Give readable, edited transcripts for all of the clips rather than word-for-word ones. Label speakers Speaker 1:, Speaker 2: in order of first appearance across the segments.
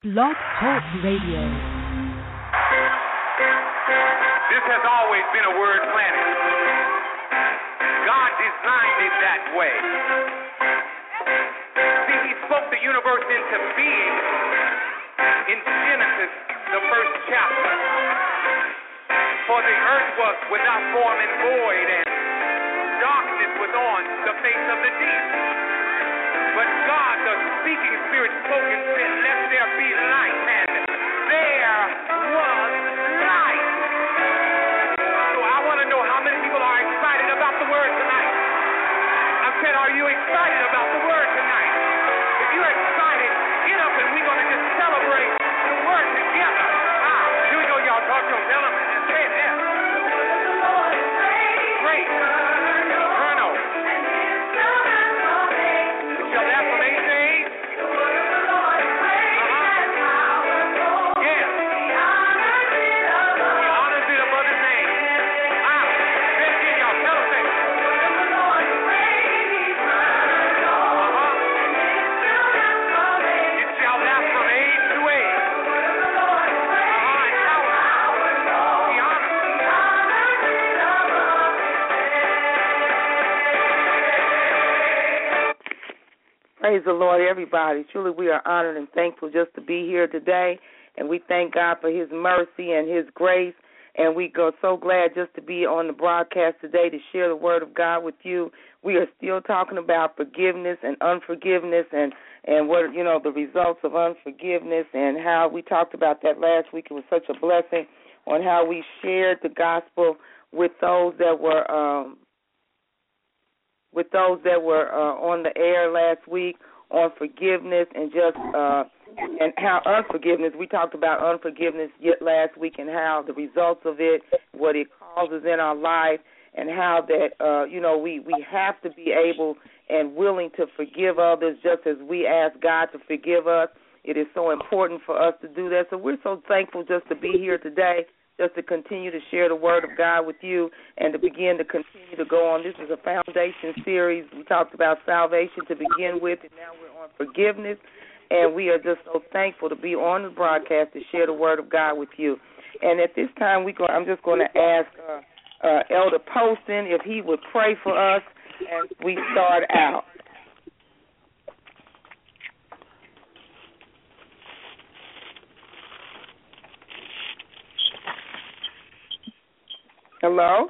Speaker 1: Blog Talk Radio.
Speaker 2: This has always been a word planet. God designed it that way. See, he spoke the universe into being in Genesis, the first chapter. For the earth was without form and void, and darkness was on the face of the deep. But God, the speaking spirit, spoke and said, let there be light, and there was light. So I want to know how many people are excited about the word tonight. I said, are you excited about the word tonight? If you're excited, get up and we're going to just celebrate the word together. Here we go, y'all. Talk to them. Tell them. Say it there. Great. Eternal. Shall that from age to age? Yes. The honors be above his name. Say it again, y'all. Tell them. Say it. It shall last from age to age.
Speaker 3: Praise the Lord, everybody. Truly, we are honored and thankful just to be here today, and we thank God for his mercy and his grace, and we go so glad just to be on the broadcast today to share the word of God with you. We are still talking about forgiveness and unforgiveness and what, the results of unforgiveness, and how we talked about that last week. It was such a blessing on how we shared the gospel with those that were on the air last week on forgiveness and just and how unforgiveness. We talked about unforgiveness yet last week and how the results of it, what it causes in our life, and how that we have to be able and willing to forgive others just as we ask God to forgive us. It is so important for us to do that. So we're so thankful just to be here today, just to continue to share the word of God with you and to begin to continue to go on. This is a foundation series. We talked about salvation to begin with, and now we're on forgiveness, and we are just so thankful to be on the broadcast to share the word of God with you. And at this time, I'm just going to ask Elder Poston if he would pray for us as we start out. Hello?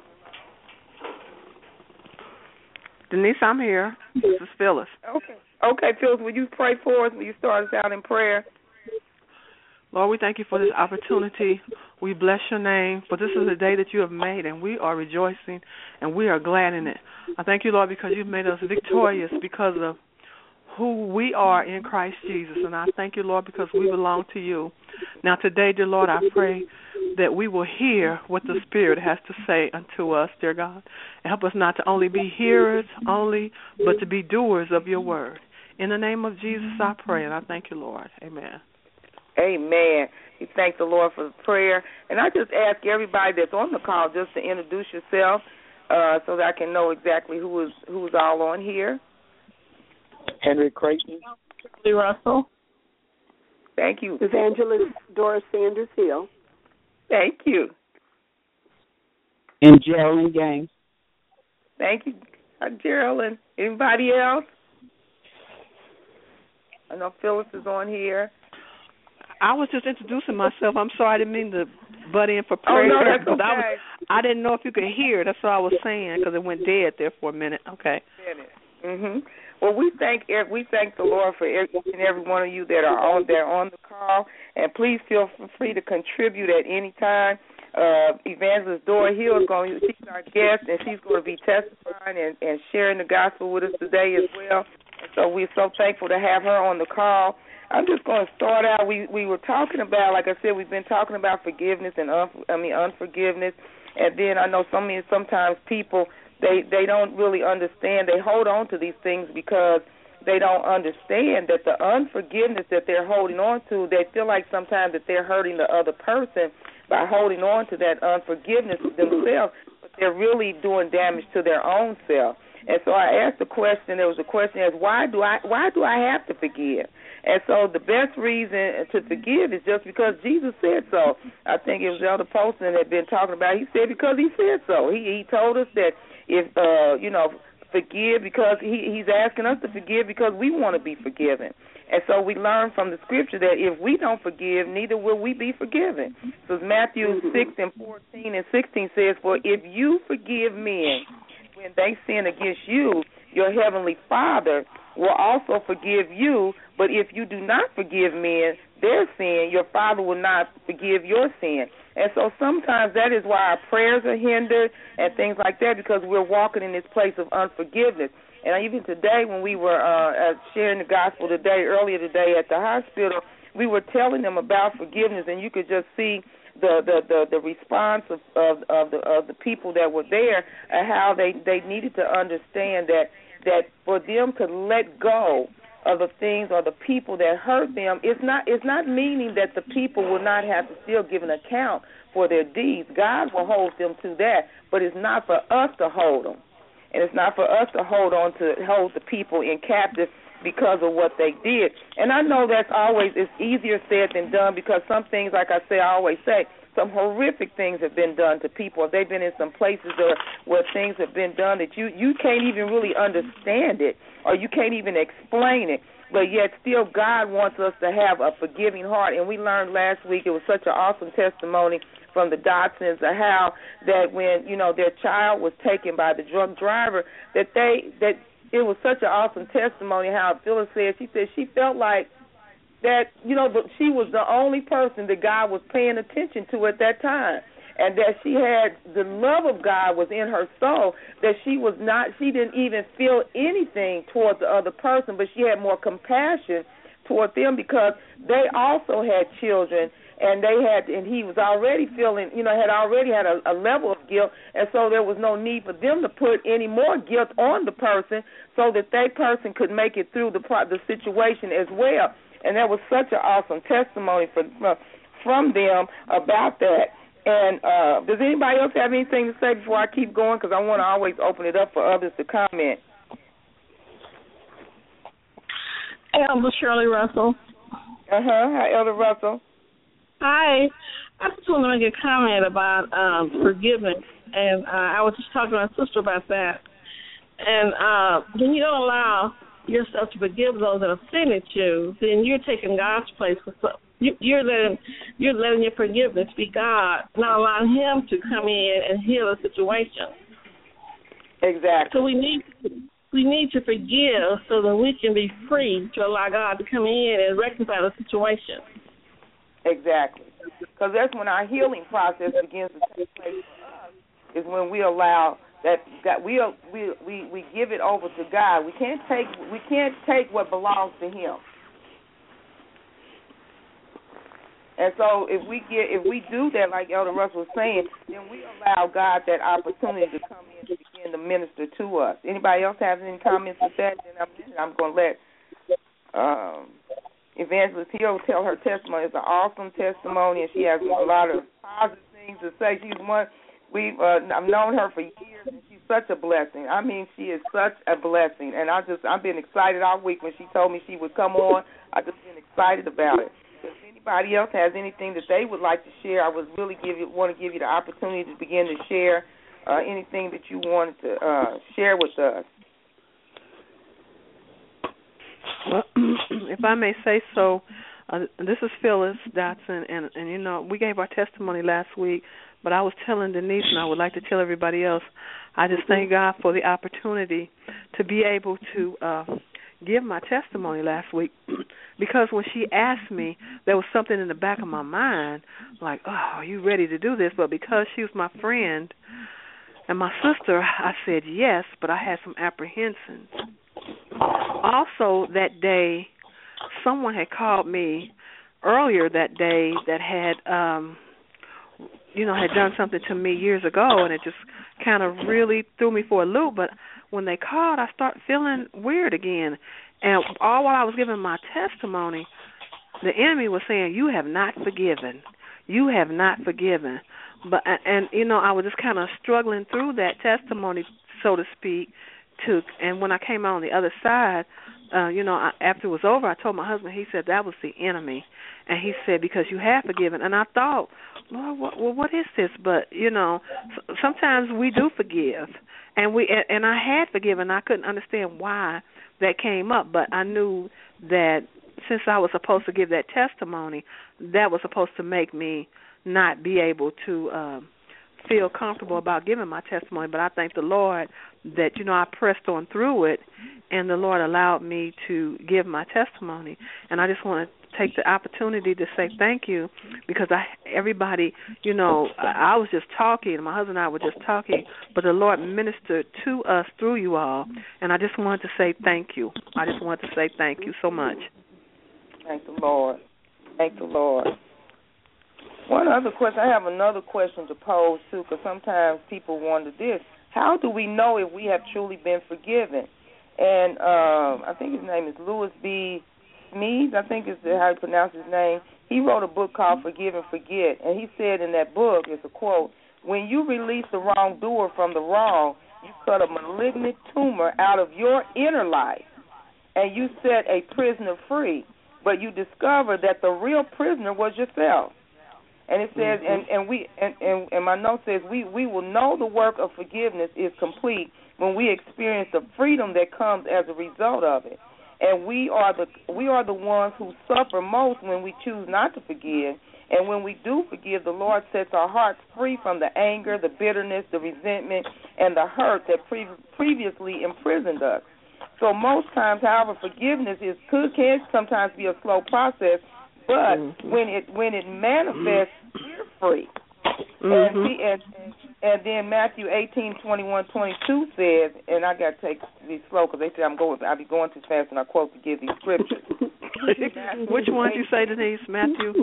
Speaker 4: Denise, I'm here. This is Phyllis.
Speaker 3: Okay, Phyllis, will you pray for us? Will you start us out in prayer?
Speaker 4: Lord, we thank you for this opportunity. We bless your name, for this is a day that you have made, and we are rejoicing, and we are glad in it. I thank you, Lord, because you've made us victorious because of who we are in Christ Jesus, and I thank you, Lord, because we belong to you. Now today, dear Lord, I pray that we will hear what the Spirit has to say unto us, dear God, and help us not to only be hearers only, but to be doers of your word. In the name of Jesus, I pray, and I thank you, Lord. Amen.
Speaker 3: Amen. We thank the Lord for the prayer. And I just ask everybody that's on the call just to introduce yourself so that I can know exactly who's all on here.
Speaker 5: Henry Creighton.
Speaker 6: Kimberly Russell.
Speaker 3: Thank you.
Speaker 6: Evangelist Doris Sanders Hill.
Speaker 3: Thank you.
Speaker 5: And Geraldine Gaines.
Speaker 3: Thank you, Geraldine. Anybody else? I know Phyllis is on here.
Speaker 4: I was just introducing myself. I'm sorry, I didn't mean to butt in for prayer.
Speaker 3: Oh, no, that's okay.
Speaker 4: I didn't know if you could hear. That's what I was saying because it went dead there for a minute. Okay.
Speaker 3: Well, we thank the Lord for each and every one of you that are on the call, and please feel free to contribute at any time. Evangelist Dora Hill she's our guest, and she's going to be testifying and sharing the gospel with us today as well. And so we're so thankful to have her on the call. I'm just going to start out. We were talking about, like I said, we've been talking about forgiveness and unforgiveness, and then I know sometimes people. They don't really understand. They hold on to these things because they don't understand that the unforgiveness that they're holding on to, they feel like sometimes that they're hurting the other person by holding on to that unforgiveness themselves, but they're really doing damage to their own self. And so I asked the question, there was a question as, why do I have to forgive? And so the best reason to forgive is just because Jesus said so. I think it was Elder Poston that had been talking about. He said because he said so. He told us that if forgive because he's asking us to forgive because we want to be forgiven. And so we learn from the scripture that if we don't forgive, neither will we be forgiven. So Matthew 6:14 and 16 says, "For if you forgive men when they sin against you, your heavenly Father will also forgive you. But if you do not forgive men their sin, your Father will not forgive your sin." And so sometimes that is why our prayers are hindered and things like that, because we're walking in this place of unforgiveness. And even today when we were sharing the gospel earlier today at the hospital, we were telling them about forgiveness, and you could just see the response of the people that were there and how they needed to understand that for them to let go of the things or the people that hurt them, it's not meaning that the people will not have to still give an account for their deeds. God will hold them to that, but it's not for us to hold them. And it's not for us to hold the people in captive because of what they did. And I know it's easier said than done, because some things, like I always say, some horrific things have been done to people. They've been in some places where things have been done that you can't even really understand it, or you can't even explain it. But yet still God wants us to have a forgiving heart. And we learned last week, it was such an awesome testimony from the Dodsons of how that when, their child was taken by the drunk driver, that it was such an awesome testimony how Phyllis said, she said she felt like that, she was the only person that God was paying attention to at that time. And that she had the love of God was in her soul, that she didn't even feel anything toward the other person, but she had more compassion toward them because they also had children, and he was already feeling, had already had a level of guilt, and so there was no need for them to put any more guilt on the person so that that person could make it through the situation as well. And that was such an awesome testimony from them about that. And does anybody else have anything to say before I keep going? Because I want to always open it up for others to comment.
Speaker 6: Elder Shirley Russell.
Speaker 3: Hi, Elder Russell.
Speaker 6: Hi. I just want to make a comment about forgiveness. And I was just talking to my sister about that. And when you don't allow yourself to forgive those that offended you, then you're taking God's place for You're letting your forgiveness be God, not allowing Him to come in and heal the situation.
Speaker 3: Exactly.
Speaker 6: So we need to forgive so that we can be free to allow God to come in and rectify the situation.
Speaker 3: Exactly. Because that's when our healing process begins to take place for us. Is when we allow that we give it over to God. We can't take what belongs to Him. And so if we do that, like Elder Russell was saying, then we allow God that opportunity to come in and begin to minister to us. Anybody else have any comments with that? Then I'm going to let Evangelist Hill tell her testimony. It's an awesome testimony, and she has a lot of positive things to say. She's one. I've known her for years, and she's such a blessing. I mean, she is such a blessing, and I've been excited all week when she told me she would come on. I've just been excited about it. If anybody else has anything that they would like to share, I would really want to give you the opportunity to begin to share anything that you wanted to share with us.
Speaker 4: Well, if I may say so, this is Phyllis Dotson, and we gave our testimony last week, but I was telling Denise, and I would like to tell everybody else, I just thank God for the opportunity to be able to give my testimony last week, because when she asked me, there was something in the back of my mind, like, oh, are you ready to do this? But because she was my friend and my sister, I said yes, but I had some apprehensions. Also that day, someone had called me earlier that day that had, had done something to me years ago, and it just kind of really threw me for a loop. But when they called, I started feeling weird again. And all while I was giving my testimony, the enemy was saying, you have not forgiven. You have not forgiven. But I was just kind of struggling through that testimony, so to speak, and when I came out on the other side, after it was over, I told my husband. He said that was the enemy, and he said because you have forgiven. And I thought, Lord, what is this? But sometimes we do forgive, and I had forgiven. I couldn't understand why that came up, but I knew that since I was supposed to give that testimony, that was supposed to make me not be able to feel comfortable about giving my testimony. But I thank the Lord that, I pressed on through it, and the Lord allowed me to give my testimony. And I just want to take the opportunity to say thank you, because everybody, I was just talking, my husband and I were just talking, but the Lord ministered to us through you all, and I just wanted to say thank you. I just wanted to say thank you so much.
Speaker 3: Thank the Lord. Thank the Lord. One other question, I have another question to pose, too, because sometimes people wonder this. How do we know if we have truly been forgiven? And I think his name is Louis B. Smedes, I think is how you pronounce his name. He wrote a book called Forgive and Forget, and he said in that book, it's a quote, when you release the wrongdoer from the wrong, you cut a malignant tumor out of your inner life, and you set a prisoner free, but you discover that the real prisoner was yourself. And it says, and my note says, we will know the work of forgiveness is complete when we experience the freedom that comes as a result of it. And we are the ones who suffer most when we choose not to forgive. And when we do forgive, the Lord sets our hearts free from the anger, the bitterness, the resentment, and the hurt that previously imprisoned us. So most times, however, forgiveness can sometimes be a slow process, but when it manifests, we're free. And then Matthew 18:21-22 says, and I got to take these slow because they say I'll be going too fast when I quote to give these scriptures.
Speaker 4: Which one did you say, Denise? Matthew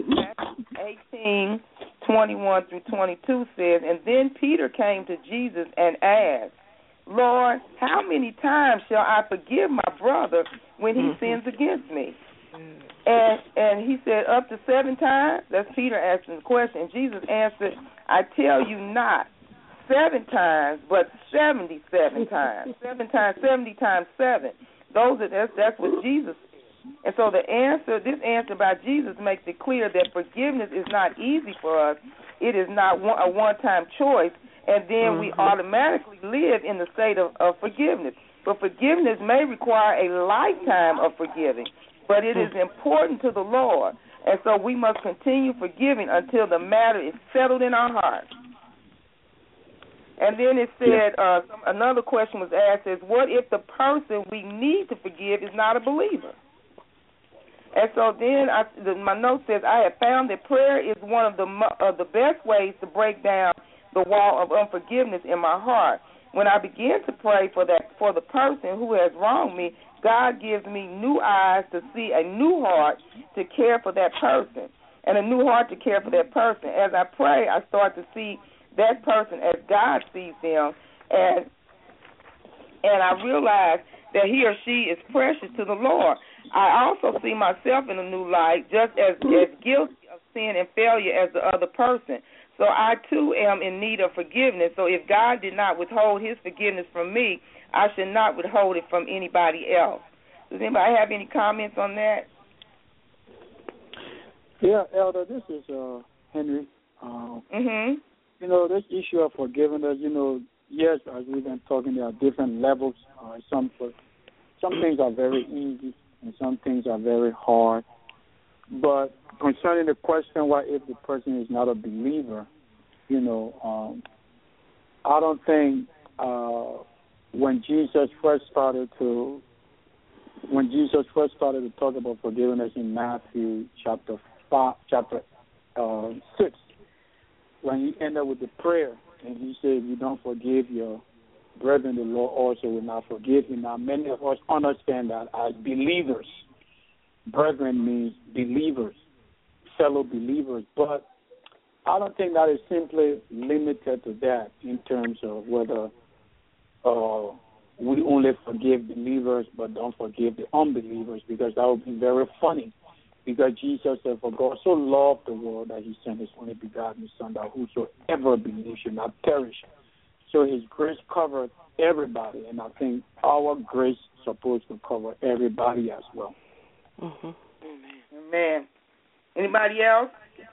Speaker 3: 18:21-22 says, and then Peter came to Jesus and asked, Lord, how many times shall I forgive my brother when he sins against me? And he said, up to 7 times. That's Peter asking the question. And Jesus answered, I tell you not 7 times, but 77 times. 7 times, 70 times 7. That's what Jesus said. And so this answer by Jesus makes it clear that forgiveness is not easy for us. It is not a one-time choice, and then we automatically live in the state of forgiveness. But forgiveness may require a lifetime of forgiving, but it is important to the Lord. And so we must continue forgiving until the matter is settled in our hearts. And then it said, another question was asked, is what if the person we need to forgive is not a believer? And so then my note says, I have found that prayer is one of the best ways to break down the wall of unforgiveness in my heart. When I begin to pray for the person who has wronged me, God gives me new eyes to see, a new heart to care for that person, and a new heart to care for that person. As I pray, I start to see that person as God sees them, and I realize that he or she is precious to the Lord. I also see myself in a new light, just as guilty of sin and failure as the other person. So I, too, am in need of forgiveness. So if God did not withhold his forgiveness from me, I should not withhold it from anybody else. Does anybody have any comments on that?
Speaker 5: Yeah, Elder, this is Henry. This issue of forgiveness, yes, as we've been talking, there are different levels. Some things are very easy and some things are very hard. But concerning the question, what if the person is not a believer, I don't think when Jesus first started to talk about forgiveness in Matthew chapter 6, when he ended with the prayer and he said, if you don't forgive your brethren, the Lord also will not forgive you. Now, many of us understand that as believers. Brethren means believers, fellow believers. But I don't think that is simply limited to that in terms of whether we only forgive believers but don't forgive the unbelievers, because that would be very funny. Because Jesus said, for God so loved the world that he sent his only begotten Son, that whosoever believes should not perish So his grace covered everybody, and I think our grace is supposed to cover everybody as well.
Speaker 1: Mm-hmm.
Speaker 3: Amen. Anybody else?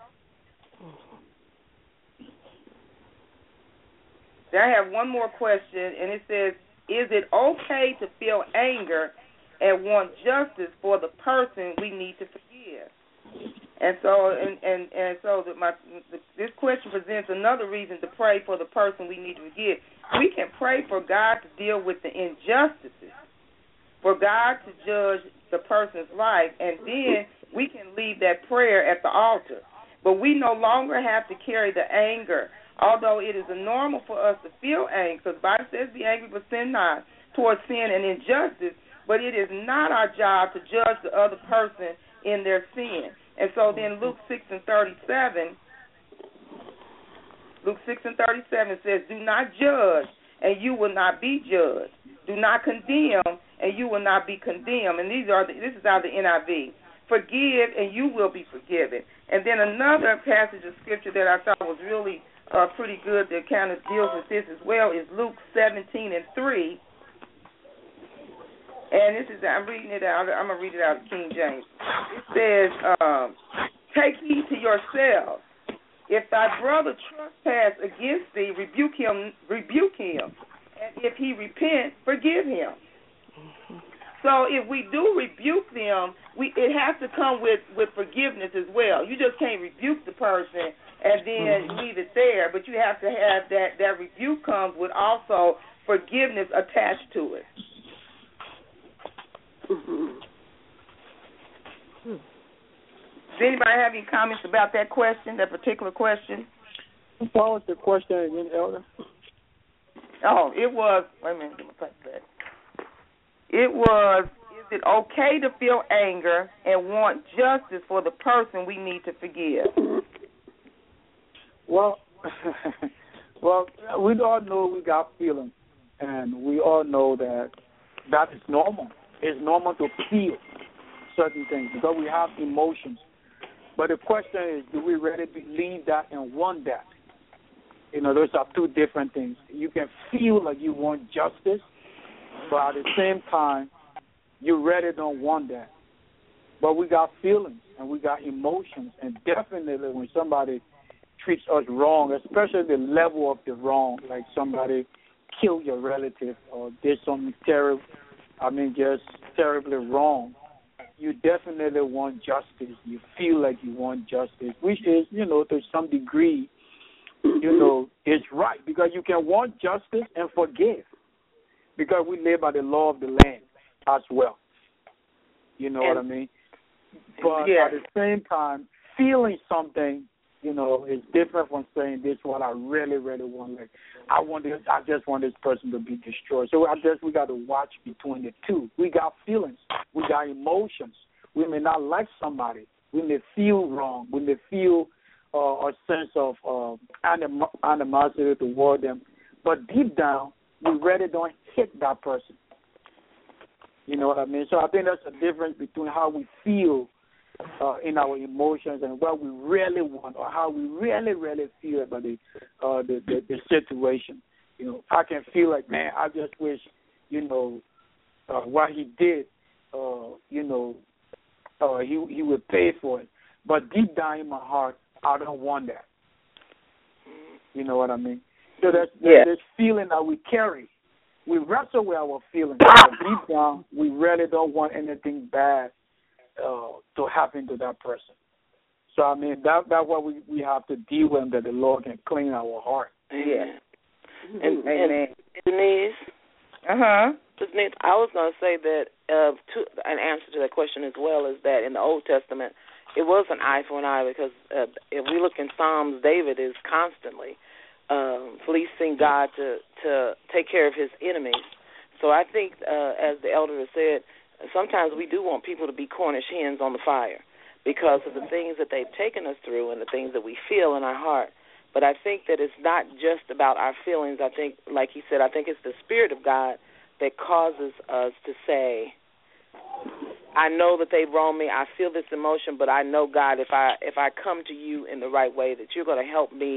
Speaker 3: I have one more question, and it says, is it okay to feel anger and want justice for the person we need to forgive? And so, this question presents another reason to pray for the person we need to forgive. We can pray for God to deal with the injustices, for God to judge the person's life, and then we can leave that prayer at the altar. But we no longer have to carry the anger, although it is normal for us to feel anger, because the Bible says, be angry but sin not, towards sin and injustice, but it is not our job to judge the other person in their sin. And so then Luke 6:37 says, do not judge, and you will not be judged. Do not condemn, and you will not be condemned. And this is out of the NIV. Forgive, and you will be forgiven. And then another passage of Scripture that I thought was really pretty good that kind of deals with this as well is Luke 17:3. And this is, I'm reading it out. I'm going to read it out of King James. It says, take heed to yourselves. If thy brother trespass against thee, rebuke him. And if he repent, forgive him. So if we do rebuke them, it has to come with forgiveness as well. You just can't rebuke the person and then leave it there, but you have to have that rebuke comes with also forgiveness attached to it. Does anybody have any comments about that question, that particular question?
Speaker 5: What was the question again, Elder?
Speaker 3: Oh, it was, wait a minute, get my place back. It was, is it okay to feel anger and want justice for the person we need to forgive?
Speaker 5: Well, we all know we got feelings, and we all know that is normal. It's normal to feel certain things because we have emotions. But the question is, do we really believe that and want that? You know, those are two different things. You can feel like you want justice, but at the same time, you really don't want that. But we got feelings and we got emotions, and definitely when somebody treats us wrong, especially the level of the wrong, like somebody killed your relative or did something terrible, just terribly wrong, you definitely want justice. You feel like you want justice, which is, to some degree, it's right, because you can want justice and forgive, because we live by the law of the land as well. You know what I mean? But at the same time, feeling something, is different from saying this is what I really, really want. Like, I just want this person to be destroyed. So we got to watch between the two. We got feelings. We got emotions. We may not like somebody. We may feel wrong. We may feel a sense of animosity toward them. But deep down, we really don't hate that person. You know what I mean? So I think that's the difference between how we feel in our emotions and what we really want, or how we really, really feel about the situation. I can feel like, man, I just wish, what he did, he would pay for it. But deep down in my heart, I don't want that. You know what I mean? So there's this feeling that we carry. We wrestle with our feelings. But deep down, we really don't want anything bad to happen to that person. So, that's what we have to deal with, that the Lord can clean our heart.
Speaker 1: Yeah. And Denise? Denise, I was going to say that an answer to that question as well is that in the Old Testament, it was an eye for an eye, because if we look in Psalms, David is constantly fleecing God to take care of his enemies. So I think, as the elder has said, sometimes we do want people to be Cornish hens on the fire because of the things that they've taken us through and the things that we feel in our heart. But I think that it's not just about our feelings. I think, like he said, I think it's the Spirit of God that causes us to say, I know that they wronged me. I feel this emotion, but I know, God, if I come to you in the right way, that you're going to help me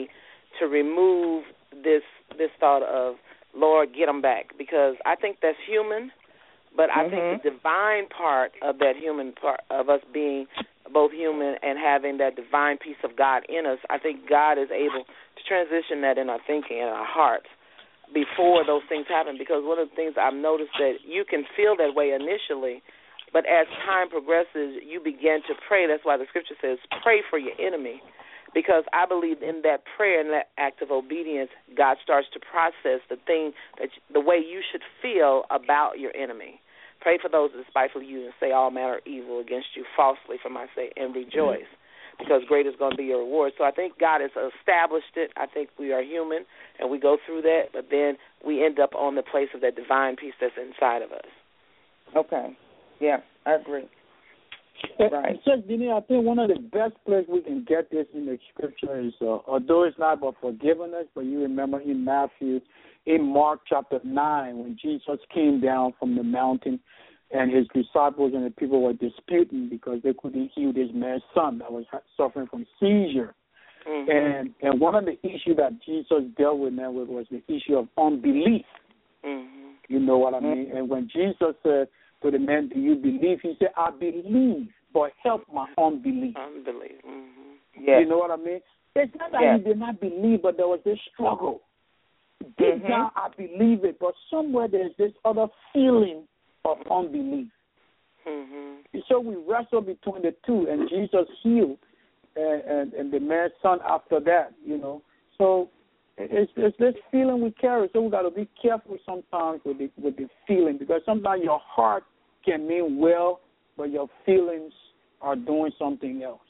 Speaker 1: to remove this thought of, Lord, get them back, because I think that's human, but I think the divine part of that human part of us being both human and having that divine piece of God in us, I think God is able to transition that in our thinking and our hearts before those things happen, because one of the things I've noticed that you can feel that way initially, but as time progresses, you begin to pray. That's why the scripture says, pray for your enemy, because I believe in that prayer and that act of obedience, God starts to process the way you should feel about your enemy. Pray for those that despitefully use and say all manner of evil against you falsely for my sake, and rejoice, because great is going to be your reward. So I think God has established it. I think we are human, and we go through that, but then we end up on the place of that divine peace that's inside of us.
Speaker 3: Okay. Yeah, I agree. Right.
Speaker 5: Judge Denise, I think one of the best places we can get this in the scripture is, although it's not about forgiveness, but you remember in Matthew, in Mark chapter 9, when Jesus came down from the mountain and his disciples and the people were disputing because they couldn't heal this man's son that was suffering from seizure. And one of the issues that Jesus dealt with now was the issue of unbelief. You know what I mean? And when Jesus said to the man, do you believe? He said, I believe, but help my unbelief.
Speaker 1: Unbelief.
Speaker 5: You know what I mean? It's not that he did not believe, but there was this struggle. Deep down, I believe it, but somewhere there's this other feeling of unbelief. So we wrestle between the two, and Jesus healed and the man's son after that, you know. So it's this feeling we carry, so we got to be careful sometimes with the feeling, because sometimes your heart can mean well, but your feelings are doing something else.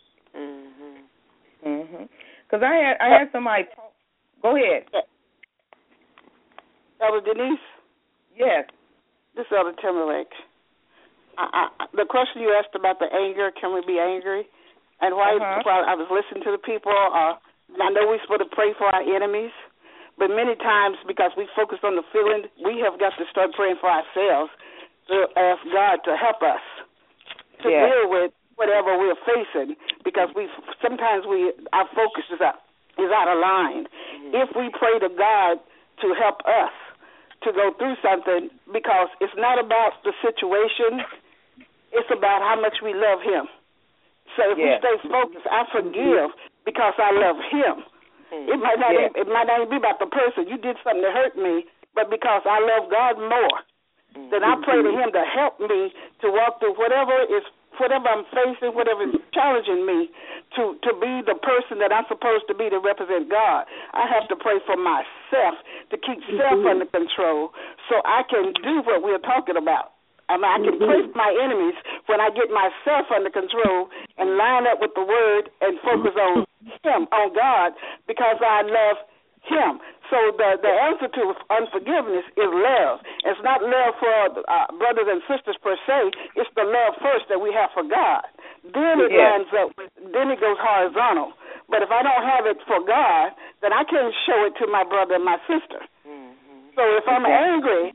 Speaker 3: Because I had somebody. Go ahead.
Speaker 7: Elder Denise?
Speaker 3: Yes.
Speaker 7: This is Elder Timberlake. The question you asked about the anger, can we be angry? And while I was listening to the people, I know we're supposed to pray for our enemies, but many times because we focus on the feeling, we have got to start praying for ourselves to ask God to help us to deal with whatever we're facing, because sometimes our focus is out of line. If we pray to God to help us to go through something, because it's not about the situation, it's about how much we love him. So if we stay focused, I forgive because I love him. It might not even be about the person. You did something that hurt me, but because I love God more, then I pray to him to help me to walk through whatever I'm facing, whatever is challenging me, to be the person that I'm supposed to be to represent God. I have to pray for myself, to keep self under control, so I can do what we're talking about. I can pray for my enemies when I get myself under control and line up with the Word and focus on him, on God, because I love him. So the answer to unforgiveness is love. It's not love for brothers and sisters per se. It's the love first that we have for God. Then it lines up. Then it goes horizontal. But if I don't have it for God, then I can't show it to my brother and my sister. So if I'm angry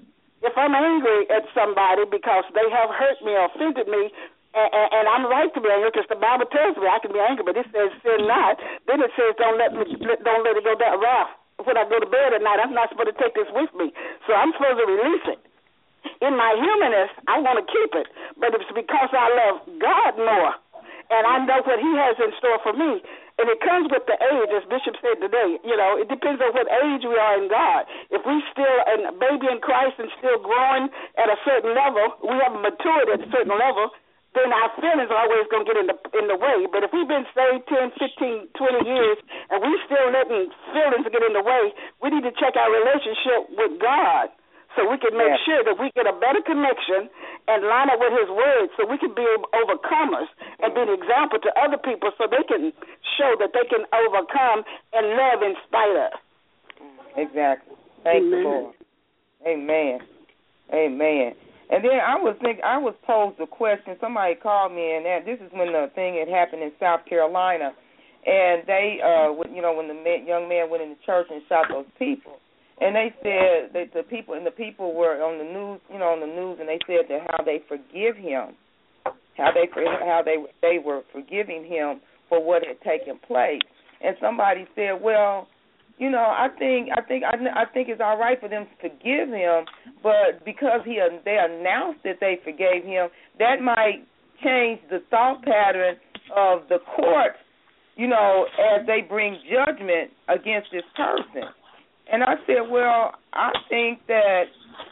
Speaker 7: at somebody because they have hurt me or offended me, and I'm right to be angry because the Bible tells me I can be angry, but it says sin not. Then it says don't let it go that rough. When I go to bed at night, I'm not supposed to take this with me, so I'm supposed to release it. In my humanness, I want to keep it, but it's because I love God more, and I know what he has in store for me. And it comes with the age, as Bishop said today. You know, it depends on what age we are in God. If we still a baby in Christ and still growing at a certain level, we haven't matured at a certain level, then our feelings are always going to get in the way. But if we've been saved 10, 15, 20 years, and we still letting feelings get in the way, we need to check our relationship with God so we can make sure that we get a better connection and line up with his word so we can be overcomers and be an example to other people so they can show that they can overcome and love in spite of.
Speaker 3: Exactly. Thank you, Lord. Amen. Amen. And then I was posed a question. Somebody called me, and this is when the thing had happened in South Carolina, and they, when the young man went into church and shot those people, and they said that the people were on the news, and they said that how they forgive him, how they were forgiving him for what had taken place, and somebody said, well, I think it's all right for them to forgive him, but because they announced that they forgave him, that might change the thought pattern of the court, as they bring judgment against this person. And I said, well, I think that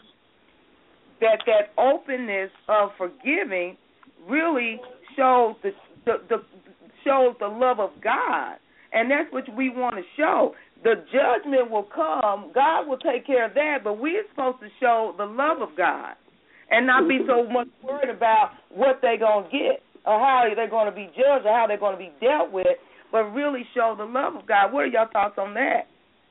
Speaker 3: openness of forgiving really shows shows the love of God, and that's what we want to show. The judgment will come. God will take care of that, but we're supposed to show the love of God and not be so much worried about what they're going to get or how they're going to be judged or how they're going to be dealt with, but really show the love of God. What are your thoughts on that?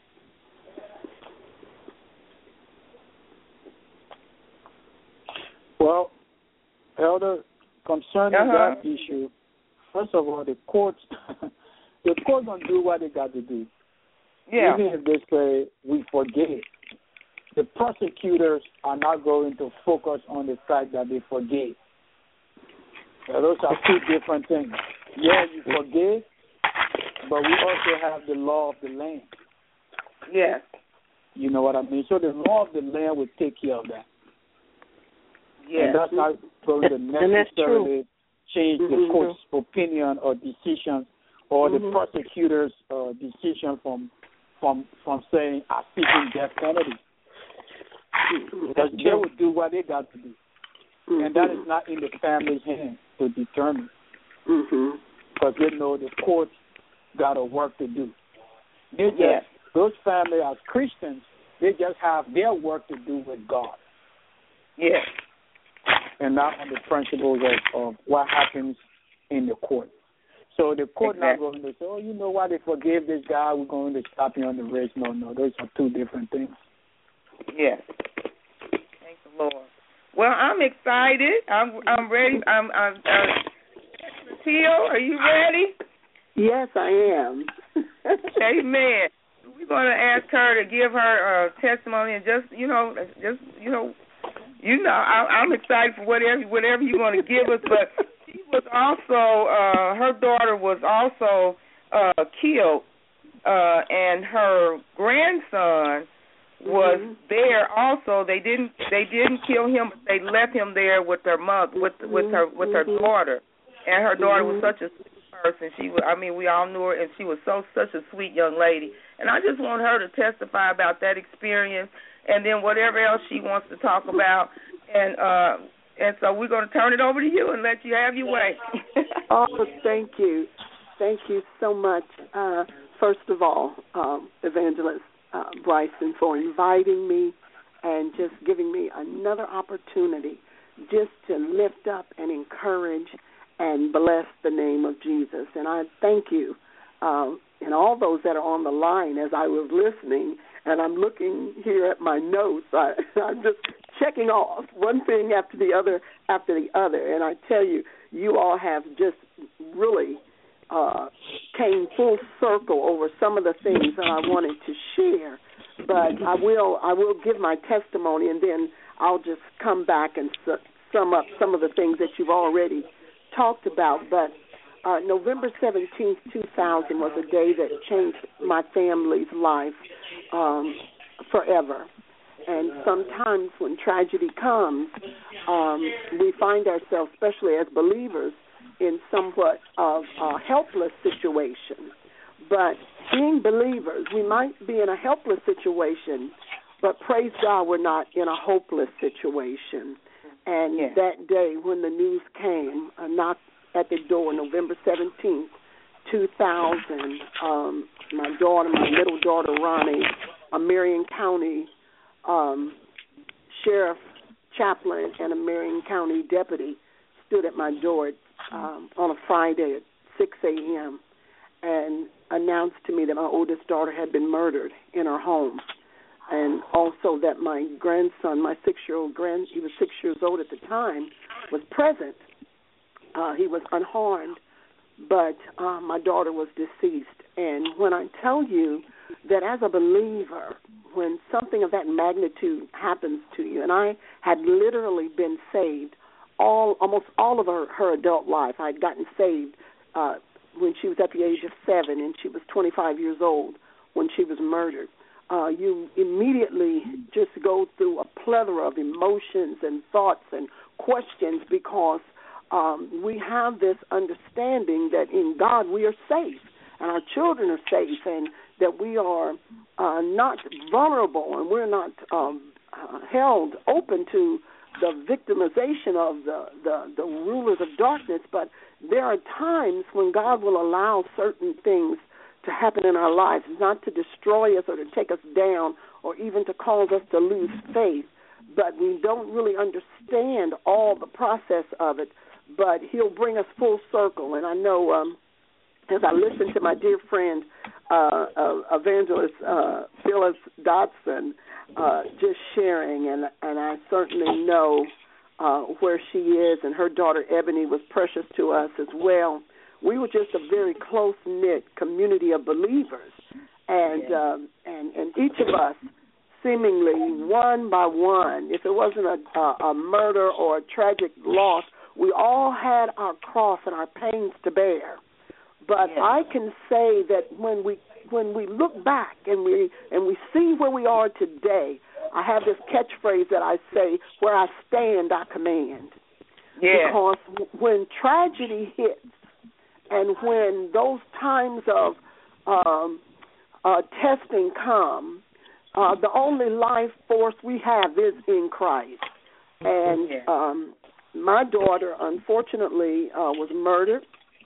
Speaker 5: Well, Elder, concerning that issue, first of all, the courts gonna do what they got to do.
Speaker 3: Yeah.
Speaker 5: Even if they say we forgave, the prosecutors are not going to focus on the fact that they forgave. Now, those are two different things. Yeah, you forgave, but we also have the law of the land.
Speaker 3: Yes.
Speaker 5: You know what I mean? So the law of the land will take care of that.
Speaker 3: Yes.
Speaker 5: And that's not going to necessarily change the court's opinion or decision or the prosecutor's decision from saying I'm seeking death penalty. Because they will do what they got to do. And that is not in the family's hands to determine. Because they know the court got a work to do. Those families as Christians, they just have their work to do with God.
Speaker 3: Yes.
Speaker 5: And not on the principles of what happens in the court. So the court not going to say, oh, you know what, they forgave this guy, we're going to stop you on the race. No, those are two different things.
Speaker 3: Yes. Thank the Lord. Well, I'm excited. I'm ready. I'm Teal, are you ready?
Speaker 8: Yes, I am.
Speaker 3: Amen. We're going to ask her to give her testimony and I'm excited for whatever you're going to give us. But she was also, her daughter was also killed, and her grandson was there also. They didn't kill him. But they left him there with her mother, with her daughter, and her daughter was such a sweet person. We all knew her, and she was such a sweet young lady. And I just want her to testify about that experience. And then whatever else she wants to talk about, and so we're going to turn it over to you and let you have your way.
Speaker 8: Oh, thank you so much. First of all, Evangelist Bryson, for inviting me and just giving me another opportunity just to lift up and encourage and bless the name of Jesus. And I thank you and all those that are on the line as I was listening. And I'm looking here at my notes. I'm just checking off one thing after the other. And I tell you, you all have just really came full circle over some of the things that I wanted to share. But I will give my testimony, and then I'll just come back and sum up some of the things that you've already talked about. But November 17th, 2000 was a day that changed my family's life forever. And sometimes when tragedy comes, we find ourselves, especially as believers, in somewhat of a helpless situation. But being believers, we might be in a helpless situation, but praise God, we're not in a hopeless situation. And that day when the news came, a knock at the door, November 17th, 2000, my middle daughter, Ronnie, a Marion County sheriff, chaplain, and a Marion County deputy stood at my door on a Friday at 6 a.m. and announced to me that my oldest daughter had been murdered in her home, and also that my grandson, my 6-year-old he was 6 years old at the time, was present. He was unharmed, but my daughter was deceased. And when I tell you that as a believer, when something of that magnitude happens to you, and I had literally been saved almost all of her adult life. I had gotten saved when she was at the age of 7, and she was 25 years old when she was murdered, you immediately just go through a plethora of emotions and thoughts and questions because we have this understanding that in God we are safe and our children are safe and that we are not vulnerable and we're not held open to the victimization of the rulers of darkness. But there are times when God will allow certain things to happen in our lives, not to destroy us or to take us down or even to cause us to lose faith, but we don't really understand all the process of it, but he'll bring us full circle. And I know as I listen to my dear friend, evangelist Phyllis Dodson, just sharing, and I certainly know where she is, and her daughter Ebony was precious to us as well. We were just a very close-knit community of believers, and each of us, seemingly one by one, if it wasn't a murder or a tragic loss, we all had our cross and our pains to bear. But I can say that when we look back and we see where we are today, I have this catchphrase that I say, where I stand, I command. Yeah. Because when tragedy hits and when those times of testing come, the only life force we have is in Christ. And my daughter, unfortunately, was murdered.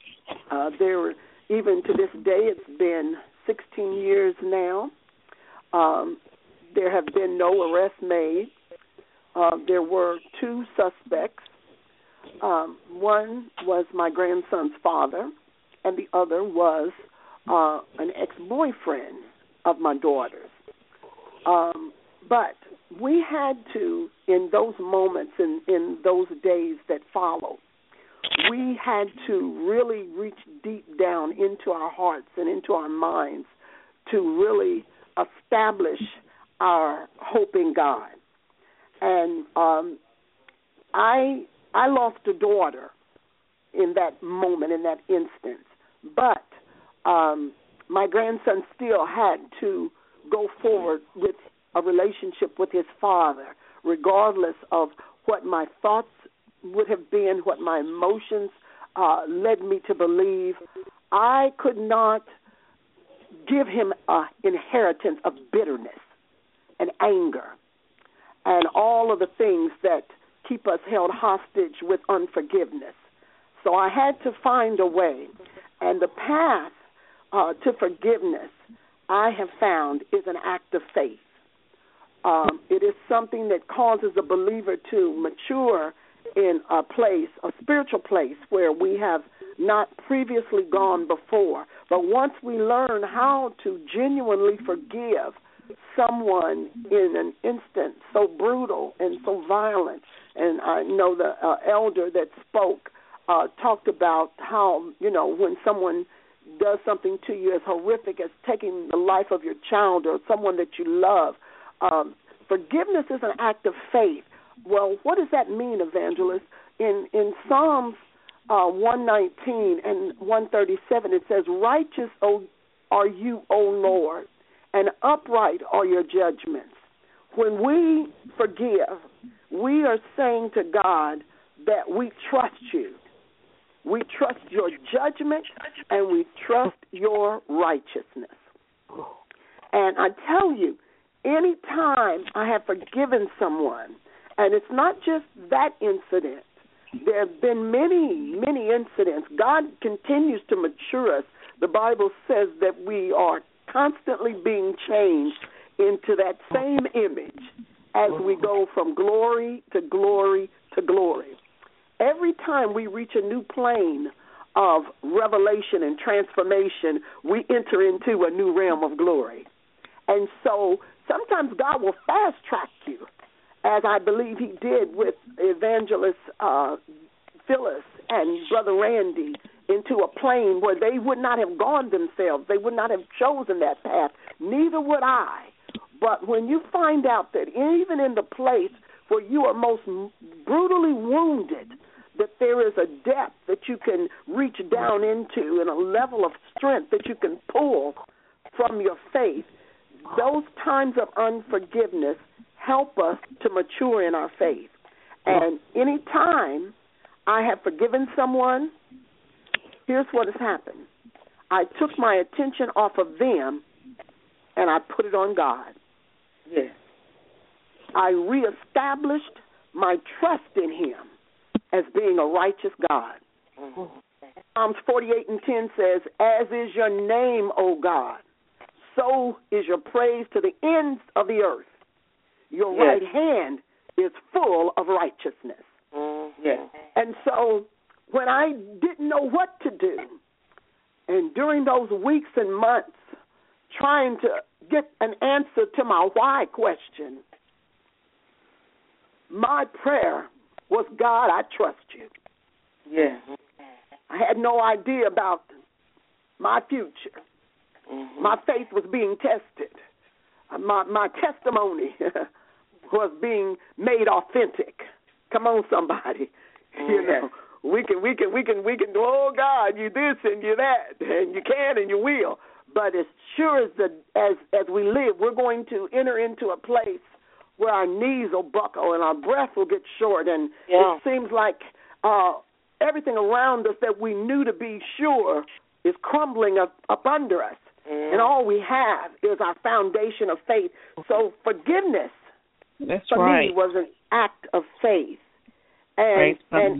Speaker 8: Even to this day, it's been 16 years now. There have been no arrests made. There were two suspects. One was my grandson's father, and the other was an ex-boyfriend of my daughter's. But we had to, in those moments, in those days that followed, we had to really reach deep down into our hearts and into our minds to really establish our hope in God. And I lost a daughter in that moment, in that instance. But my grandson still had to go forward with a relationship with his father, regardless of what my thoughts would have been, what my emotions led me to believe. I could not give him an inheritance of bitterness and anger and all of the things that keep us held hostage with unforgiveness. So I had to find a way. And the path to forgiveness, I have found, is an act of faith. It is something that causes a believer to mature in a place, a spiritual place, where we have not previously gone before. But once we learn how to genuinely forgive someone in an instant so brutal and so violent, and I know the elder that spoke talked about how, when someone does something to you as horrific as taking the life of your child or someone that you love, forgiveness is an act of faith. Well, what does that mean, evangelist? In Psalms 119 and 137, it says, "Righteous are you, O Lord, and upright are your judgments." When we forgive, we are saying to God that we trust you. We trust your judgment, and we trust your righteousness. And I tell you, any time I have forgiven someone, and it's not just that incident, there have been many, many incidents. God continues to mature us. The Bible says that we are constantly being changed into that same image as we go from glory to glory to glory. Every time we reach a new plane of revelation and transformation, we enter into a new realm of glory. And so sometimes God will fast-track you, as I believe he did with Evangelist Phyllis and Brother Randy, into a plane where they would not have gone themselves. They would not have chosen that path. Neither would I. But when you find out that even in the place where you are most brutally wounded, that there is a depth that you can reach down into and a level of strength that you can pull from your faith, those times of unforgiveness help us to mature in our faith. And any time I have forgiven someone, here's what has happened. I took my attention off of them and I put it on God.
Speaker 3: Yes.
Speaker 8: I reestablished my trust in him as being a righteous God. Psalms 48:10 says, as is your name, O God, so is your praise to the ends of the earth. Your right hand is full of righteousness.
Speaker 3: Yes.
Speaker 8: And so when I didn't know what to do, and during those weeks and months trying to get an answer to my why question, my prayer was, God, I trust you.
Speaker 3: Yes.
Speaker 8: I had no idea about my future. My faith was being tested. My testimony was being made authentic. Come on, somebody. You know, we can. Oh God, you this and you that, and you can and you will. But as sure as we live, we're going to enter into a place where our knees will buckle and our breath will get short, and it seems like everything around us that we knew to be sure is crumbling up under us. And all we have is our foundation of faith. So forgiveness for me was an act of faith. And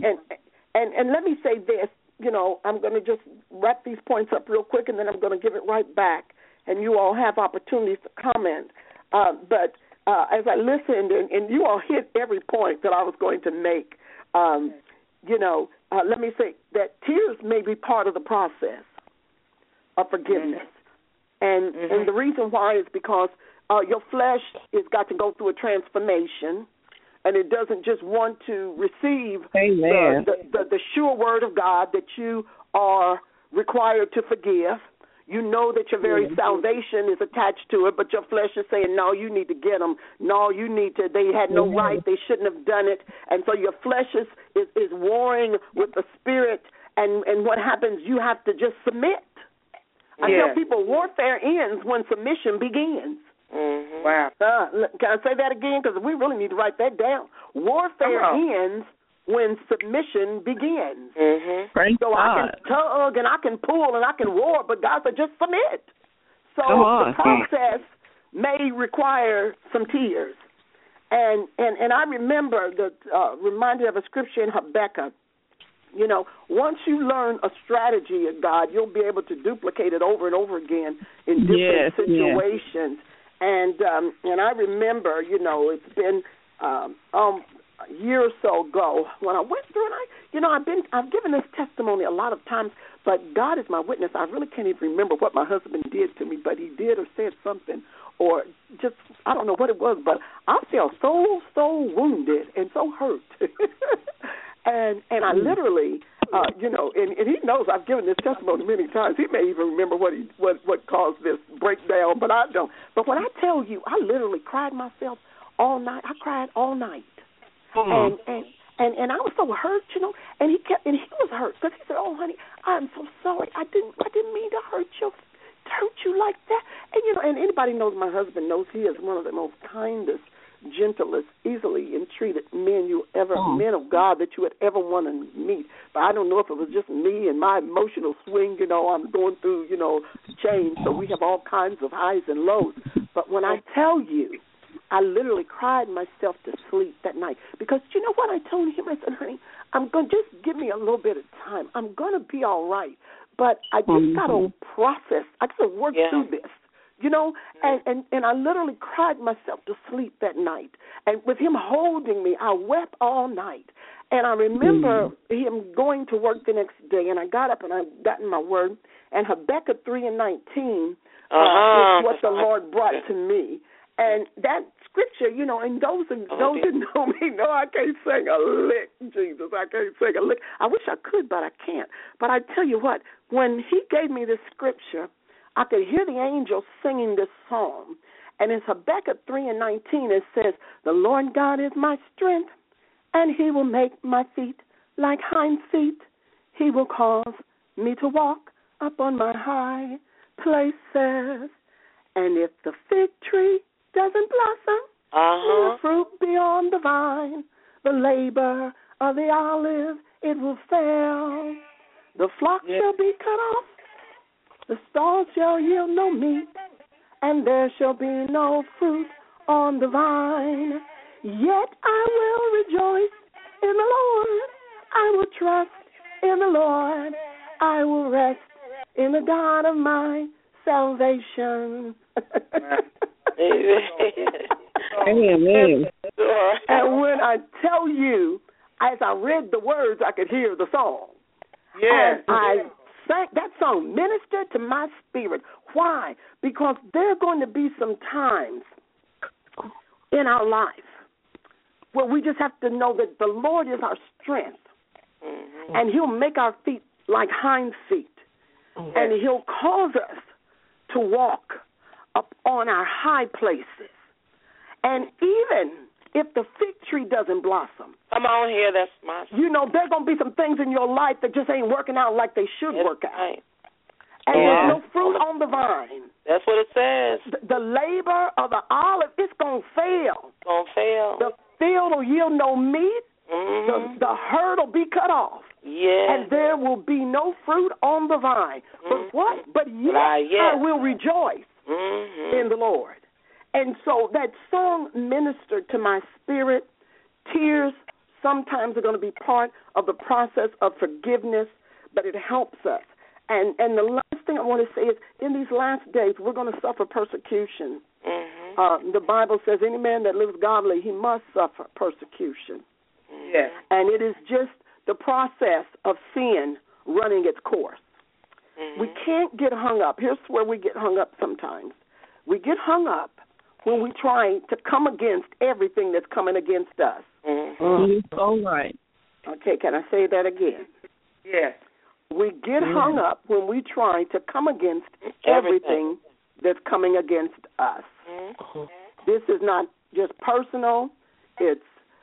Speaker 8: let me say this, you know, I'm going to just wrap these points up real quick, and then I'm going to give it right back, and you all have opportunities to comment. But as I listened, and you all hit every point that I was going to make, you know, let me say that tears may be part of the process of forgiveness. And the reason why is because your flesh has got to go through a transformation, and it doesn't just want to receive the sure word of God that you are required to forgive. You know that your very salvation is attached to it, but your flesh is saying, no, you need to get them. No, you need to. They had no right. They shouldn't have done it. And so your flesh is warring with the spirit, and what happens, you have to just submit. I tell people warfare ends when submission begins.
Speaker 3: Wow.
Speaker 8: Can I say that again? Because we really need to write that down. Warfare ends when submission begins. So I can tug and I can pull and I can war, but God said just submit. So the process may require some tears. And I remember reminded of a scripture in Habakkuk. You know, once you learn a strategy of God, you'll be able to duplicate it over and over again in different situations. And I remember, you know, it's been a year or so ago when I went through, and I've given this testimony a lot of times, but God is my witness. I really can't even remember what my husband did to me, but he did or said something, or just I don't know what it was, but I felt so wounded and so hurt. And I literally, you know, and he knows I've given this testimony many times. He may even remember what caused this breakdown, but I don't. But when I tell you, I literally cried myself all night. I cried all night, and I was so hurt, you know. And he was hurt because he said, "Oh, honey, I'm so sorry. I didn't mean to hurt you like that." And you know, and anybody knows my husband knows he is one of the most kindest, gentlest, easily entreated men of God that you would ever want to meet. But I don't know if it was just me and my emotional swing, you know, I'm going through, you know, change, so we have all kinds of highs and lows. But when I tell you, I literally cried myself to sleep that night because you know what I told him? I said, honey, I'm going to just give me a little bit of time. I'm going to be all right, but I just got to process. I got to work through this. You know, and I literally cried myself to sleep that night. And with him holding me, I wept all night. And I remember him going to work the next day, and I got up and I got in my word. And Habakkuk 3:19 is what the Lord brought to me. And that scripture, you know, and those who know me know I can't sing a lick, Jesus. I can't sing a lick. I wish I could, but I can't. But I tell you what, when he gave me this scripture, I could hear the angels singing this song. And in Habakkuk 3:19, it says, the Lord God is my strength, and he will make my feet like hind feet. He will cause me to walk up on my high places. And if the fig tree doesn't blossom, will fruit be on the vine. The labor of the olive, it will fail. The flock shall be cut off. The stalls shall yield no meat. And there shall be no fruit on the vine. Yet I will rejoice in the Lord. I will trust in the Lord. I will rest in the God of my salvation.
Speaker 6: Amen.
Speaker 8: And when I tell you, as I read the words, I could hear the song.
Speaker 3: Yes.
Speaker 8: And I sang that song, ministered to my spirit. Why? Because there are going to be some times in our life where we just have to know that the Lord is our strength. And He'll make our feet like hind feet. And He'll cause us to walk up on our high places. And even if the fig tree doesn't blossom,
Speaker 1: come on here, that's my.
Speaker 8: You know, there's going to be some things in your life that just ain't working out like they should work out.
Speaker 1: Right.
Speaker 8: And there's no fruit on the vine.
Speaker 1: That's what it says.
Speaker 8: The labor of the olive, it's going to fail.
Speaker 1: It's going to fail.
Speaker 8: The field will yield no meat. The herd will be cut off. And there will be no fruit on the vine. But what? But yet I will rejoice in the Lord. And so that song ministered to my spirit. Tears sometimes are going to be part of the process of forgiveness, but it helps us. And the last thing I want to say is, in these last days, we're going to suffer persecution. The Bible says, any man that lives godly, he must suffer persecution.
Speaker 3: Yes.
Speaker 8: And it is just the process of sin running its course. We can't get hung up. Here's where we get hung up sometimes. We get hung up when we try to come against everything that's coming against us.
Speaker 6: All right.
Speaker 8: Okay, can I say that again?
Speaker 3: Yes.
Speaker 8: We get hung up when we try to come against everything that's coming against us. This is not just personal. It's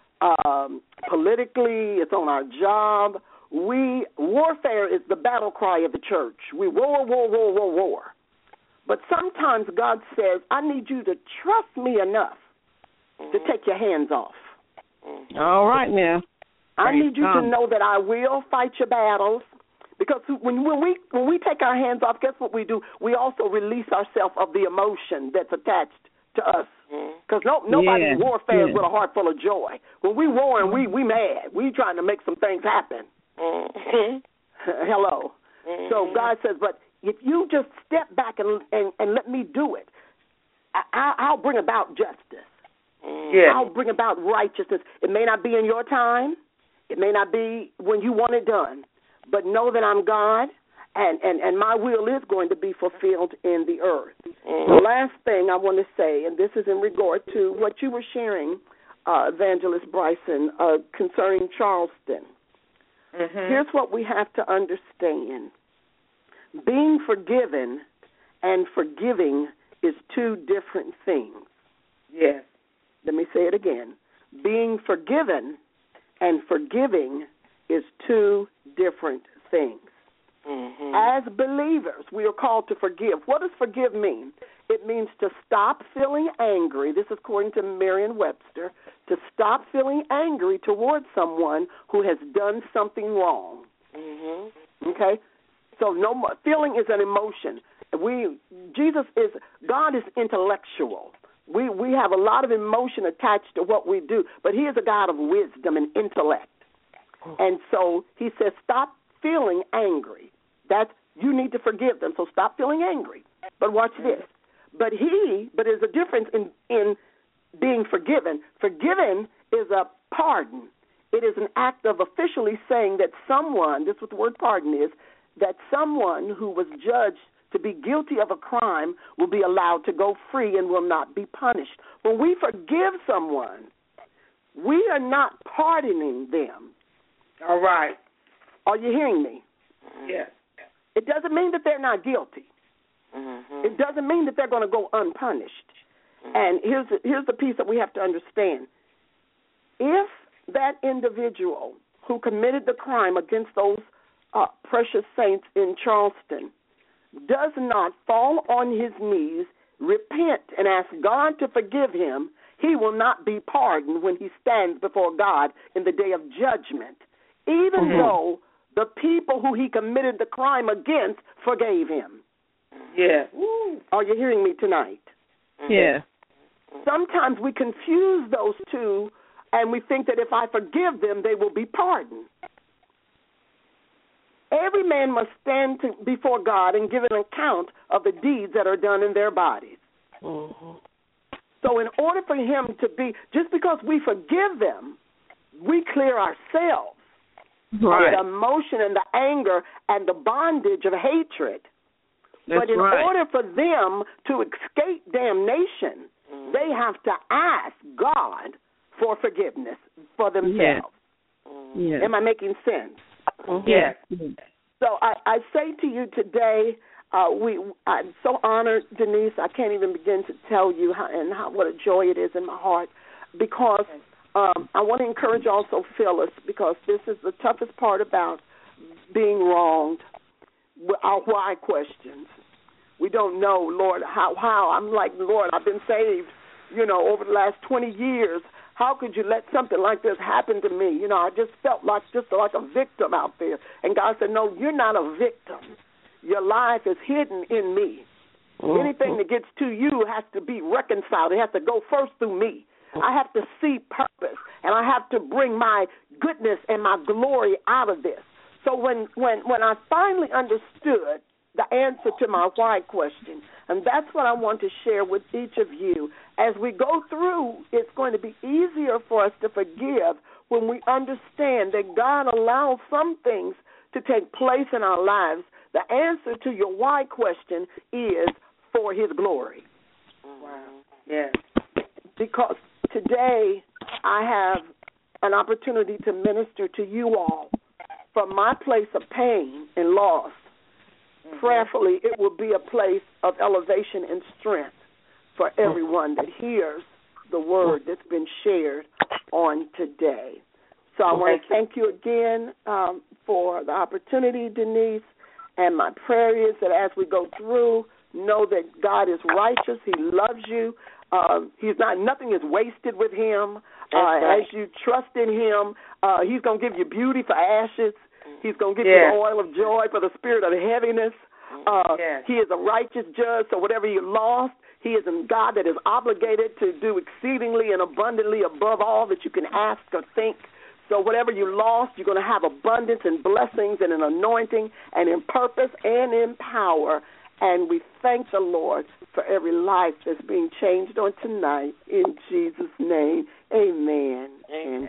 Speaker 8: politically. It's on our job. Warfare is the battle cry of the church. We war, war, war, war, war. But sometimes God says, I need you to trust me enough to take your hands off.
Speaker 6: All right now.
Speaker 8: I need you to know that I will fight your battles. Because when we take our hands off, guess what we do? We also release ourselves of the emotion that's attached to us. Because nobody warfares with a heart full of joy. When we war and we mad, we trying to make some things happen. Hello. So God says, but if you just step back and let me do it, I'll bring about justice. I'll bring about righteousness. It may not be in your time. It may not be when you want it done. But know that I'm God, and my will is going to be fulfilled in the earth. The last thing I want to say, and this is in regard to what you were sharing, Evangelist Bryson, concerning Charleston. Here's what we have to understand. Being forgiven and forgiving is two different things.
Speaker 3: Yes.
Speaker 8: Let me say it again. Being forgiven and forgiving is two different things. As believers, we are called to forgive. What does forgive mean? It means to stop feeling angry. This is according to Merriam-Webster. To stop feeling angry towards someone who has done something wrong. Okay? So no more. Feeling is an emotion. God is intellectual. We have a lot of emotion attached to what we do, but He is a God of wisdom and intellect. And so He says, stop feeling angry. You need to forgive them, so stop feeling angry. But watch this. But there's a difference in being forgiven. Forgiven is a pardon. It is an act of officially saying that someone, this is what the word pardon is, that someone who was judged to be guilty of a crime will be allowed to go free and will not be punished. When we forgive someone, we are not pardoning them.
Speaker 3: All right.
Speaker 8: Are you hearing me?
Speaker 3: Yes.
Speaker 8: It doesn't mean that they're not guilty. It doesn't mean that they're going to go unpunished. And here's the piece that we have to understand. If that individual who committed the crime against those precious saints in Charleston does not fall on his knees, repent and ask God to forgive him, he will not be pardoned when he stands before God in the day of judgment, even though the people who he committed the crime against forgave him.
Speaker 3: Yeah.
Speaker 8: Are you hearing me tonight?
Speaker 6: Yeah.
Speaker 8: Sometimes we confuse those two, and we think that if I forgive them, they will be pardoned. Every man must stand before God and give an account of the deeds that are done in their bodies. So in order for him to be, just because we forgive them, we clear ourselves of the emotion and the anger and the bondage of hatred. But in order for them to escape damnation, they have to ask God for forgiveness for themselves. Am I making sense?
Speaker 3: Yes.
Speaker 8: So I say to you today, I'm so honored, Denise. I can't even begin to tell you what a joy it is in my heart, because I want to encourage also Phyllis, because this is the toughest part about being wronged. Our why questions. We don't know, Lord, how. I'm like, Lord, I've been saved, over the last 20 years. How could you let something like this happen to me? I just felt like a victim out there. And God said, no, you're not a victim. Your life is hidden in me. Anything that gets to you has to be reconciled. It has to go first through me. I have to see purpose, and I have to bring my goodness and my glory out of this. So when I finally understood the answer to my why question, and that's what I want to share with each of you. As we go through, it's going to be easier for us to forgive when we understand that God allows some things to take place in our lives. The answer to your why question is for his glory.
Speaker 3: Wow. Yes.
Speaker 8: Because today I have an opportunity to minister to you all from my place of pain and loss. Prayerfully, it will be a place of elevation and strength for everyone that hears the word that's been shared on today. So I want to thank you again for the opportunity, Denise, and my prayer is that as we go through, know that God is righteous. He loves you. Nothing is wasted with him. As you trust in him, he's going to give you beauty for ashes. He's going to give you the oil of joy for the spirit of heaviness. He is a righteous judge, so whatever you lost, he is a God that is obligated to do exceedingly and abundantly above all that you can ask or think. So whatever you lost, you're going to have abundance and blessings and an anointing and in purpose and in power. And we thank the Lord for every life that's being changed on tonight. In Jesus' name, amen.
Speaker 3: Amen.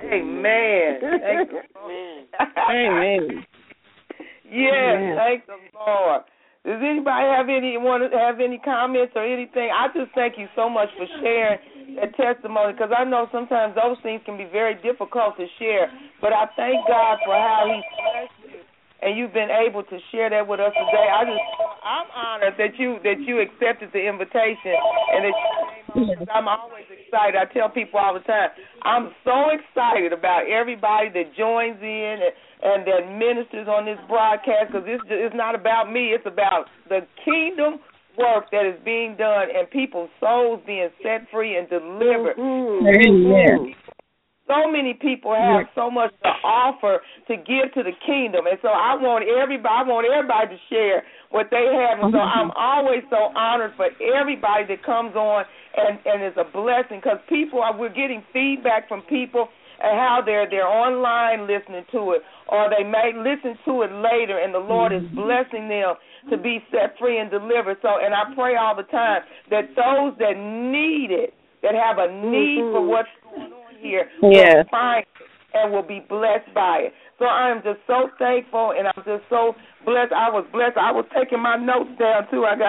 Speaker 6: Amen.
Speaker 3: Yes, thank the Lord. Does anybody want to have any comments or anything? I just thank you so much for sharing that testimony, because I know sometimes those things can be very difficult to share. But I thank God for how He's blessed you, and you've been able to share that with us today. I'm honored that you accepted the invitation and that you came on. I'm always excited. I tell people all the time, I'm so excited about everybody that joins in and that ministers on this broadcast, because it's not about me. It's about the kingdom work that is being done and people's souls being set free and delivered.
Speaker 6: Amen.
Speaker 3: So many people have so much to offer to give to the kingdom, and so I want everybody to share what they have, and so I'm always so honored for everybody that comes on and is a blessing, because we're getting feedback from people and how they're online listening to it, or they may listen to it later, and the Lord is blessing them to be set free and delivered. So, and I pray all the time that those that need it, that have a need for what's going on here, will find it and will be blessed by it. So I am just so thankful, and I'm just so blessed. I was blessed. I was taking my notes down, too. I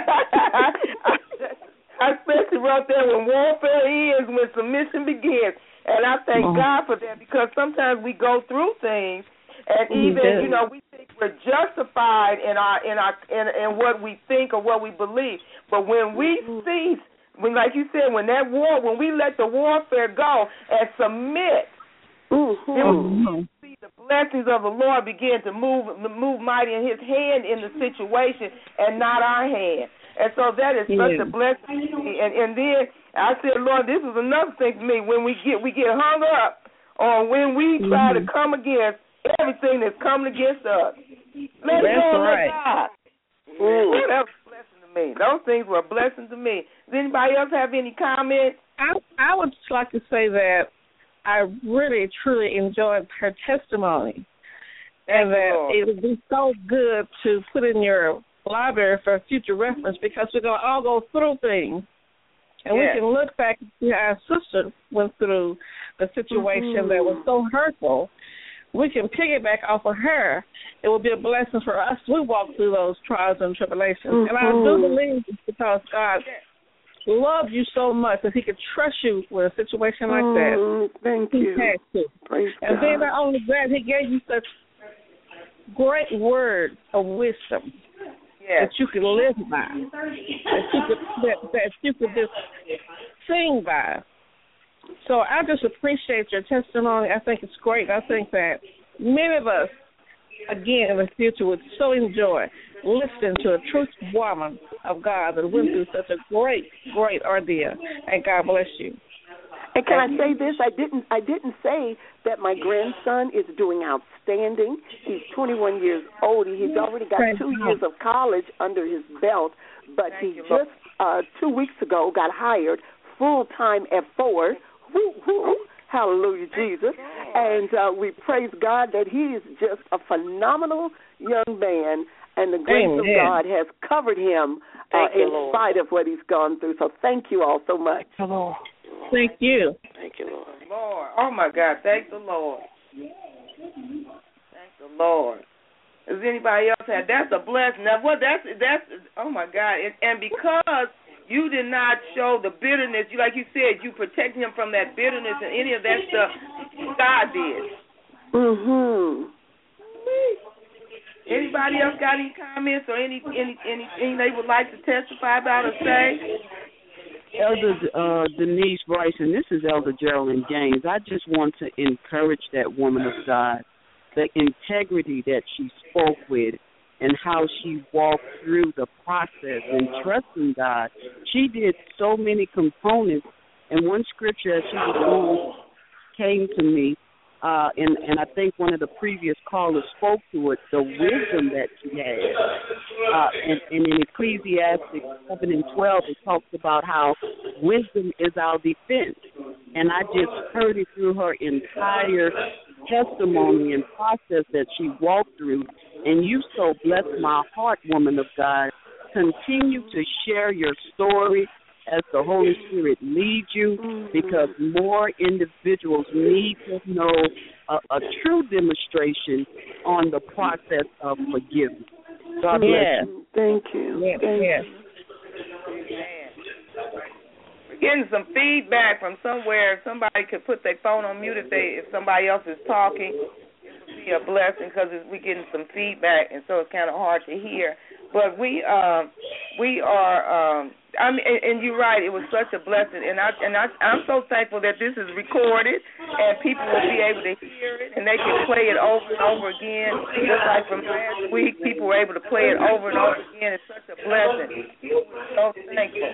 Speaker 3: especially wrote there, when warfare ends, when submission begins. And I thank God for that, because sometimes we go through things, and even we think we're justified in what we think or what we believe. But when we cease, like you said, when we let the warfare go and submit, then we see the blessings of the Lord begin to move mighty, in His hand in the situation and not our hand. And so that is such a blessing to me. And then I said, Lord, this is another thing for me. When we get hung up on when we try to come against everything that's coming against us. Let it go and let God. That was a blessing to me. Those things were a blessing to me. Does anybody else have any comments?
Speaker 6: I would just like to say that I really, truly enjoyed her testimony. And that it would be so good to put in your library for future reference, because we're going to all go through things. And we can look back and see how our sister went through the situation that was so hurtful. We can piggyback off of her. It will be a blessing for us. We walk through those trials and tribulations. And I do believe it's because God loved you so much that he could trust you with a situation like that.
Speaker 8: Thank you.
Speaker 6: He had to.
Speaker 8: Praise
Speaker 6: and
Speaker 8: God.
Speaker 6: then not only that, he gave you such great words of wisdom that you could live by, that you could just sing by. So I just appreciate your testimony. I think it's great. I think that many of us, again, in the future would so enjoy listening to a true woman of God that went through such a great, great ordeal. And God bless you.
Speaker 8: And can I say this? I didn't say that my grandson is doing outstanding. He's 21 years old. He's already got 2 years of college under his belt, but he just 2 weeks ago got hired full-time at Ford. Hallelujah, Jesus. And we praise God that he is just a phenomenal young man, and the grace of God has covered him in spite of what he's gone through. So thank you all so much.
Speaker 6: Hello. Thank you.
Speaker 1: Thank you, Lord.
Speaker 3: Lord. Oh, my God. Thank the Lord. Thank the Lord. Does anybody else have? That's a blessing. Now, what? That's. Oh my God. And because you did not show the bitterness, like you said, you protect him from that bitterness and any of that stuff. God did. Anybody else got any comments or anything they would like to testify about or say?
Speaker 9: Elder Denise Bryce, and this is Elder Geraldine Gaines. I just want to encourage that woman of God, the integrity that she spoke with and how she walked through the process and trusting God. She did so many components, and one scripture as she was came to me, and I think one of the previous callers spoke to it, the wisdom that she had. And in Ecclesiastes 7:12, it talks about how wisdom is our defense. And I just heard it through her entire testimony and process that she walked through. And you so blessed my heart, woman of God. Continue to share your story as the Holy Spirit leads you, because more individuals need to know a true demonstration on the process of forgiveness. God bless you.
Speaker 8: Thank you. Thank you.
Speaker 3: We're getting some feedback from somewhere. Somebody could put their phone on mute if somebody else is talking. It would be a blessing because we're getting some feedback, and so it's kind of hard to hear. But we are. And you're right. It was such a blessing, and I'm so thankful that this is recorded and people will be able to hear it and they can play it over and over again. Just like from last week, people were able to play it over and over again. It's such a blessing. So thankful.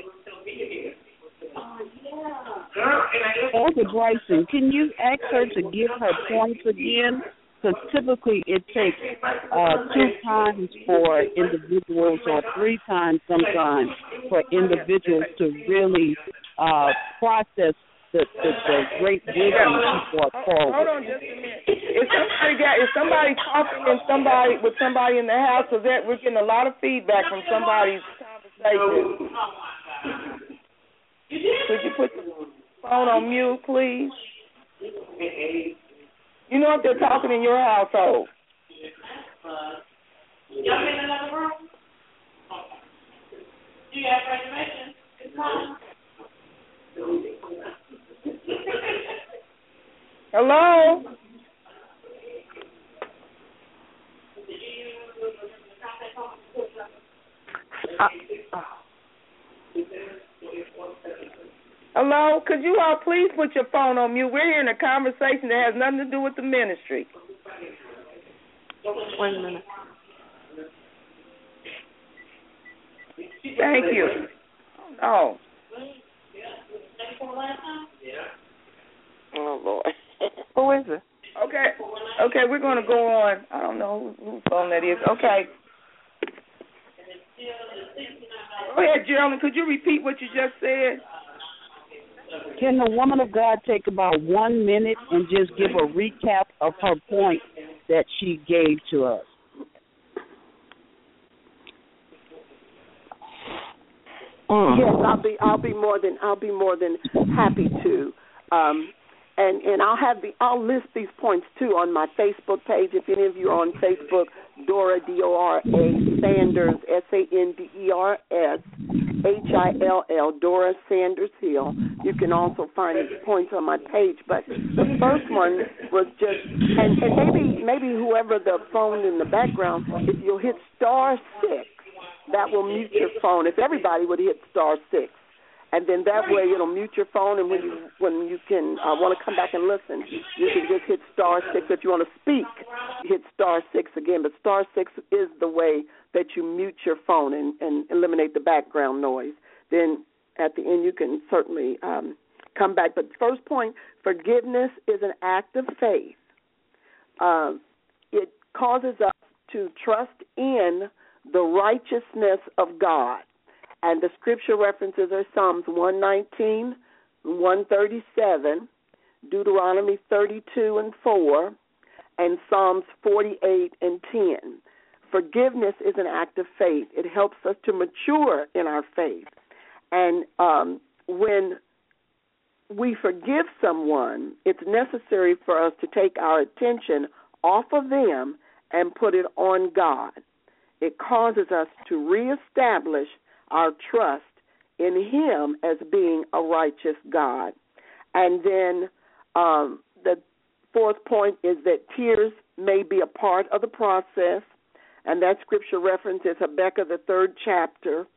Speaker 9: Elder Bryson, can you ask her to give her points again? Because typically it takes 2 times for individuals or 3 times sometimes for individuals to really process the great wisdom she brought forward.
Speaker 3: Hold on just a minute. Is somebody talking with somebody in the house? Because we're getting a lot of feedback from somebody's conversation. Could you put the phone on mute, please? You know if they're talking in your household.
Speaker 10: Y'all in another room? Do you have reservations? It's fine.
Speaker 3: Hello? Hello? Could you all please put your phone on mute? We're hearing a conversation that has nothing to do with the ministry.
Speaker 4: Wait a minute.
Speaker 3: Thank you. Oh.
Speaker 1: Oh, Lord.
Speaker 4: Who is it?
Speaker 3: Okay, we're going to go on. I don't know whose phone that is. Okay. Go ahead, Geraldine. Could you repeat what you just said?
Speaker 9: Can the woman of God take about 1 minute and just give a recap of her point that she gave to us?
Speaker 8: Yes, I'll be more than happy to. And I'll list these points too on my Facebook page. If any of you are on Facebook, Dora Dora Sanders Sanders Hill, Dora Sanders Hill. You can also find these points on my page. But the first one was just, and maybe whoever the phone in the background, if you'll hit *6, that will mute your phone. If everybody would hit *6. And then that way it'll mute your phone, and when you can want to come back and listen, you can just hit *6. If you want to speak, hit *6 again. But *6 is the way that you mute your phone and eliminate the background noise. Then at the end you can certainly come back. But first point, forgiveness is an act of faith. It causes us to trust in the righteousness of God. And the scripture references are Psalms 119, 137, Deuteronomy 32:4, and Psalms 48:10. Forgiveness is an act of faith. It helps us to mature in our faith. And when we forgive someone, it's necessary for us to take our attention off of them and put it on God. It causes us to reestablish our trust in Him as being a righteous God. And then the fourth point is that tears may be a part of the process, and that scripture reference is Habakkuk, the 3rd chapter.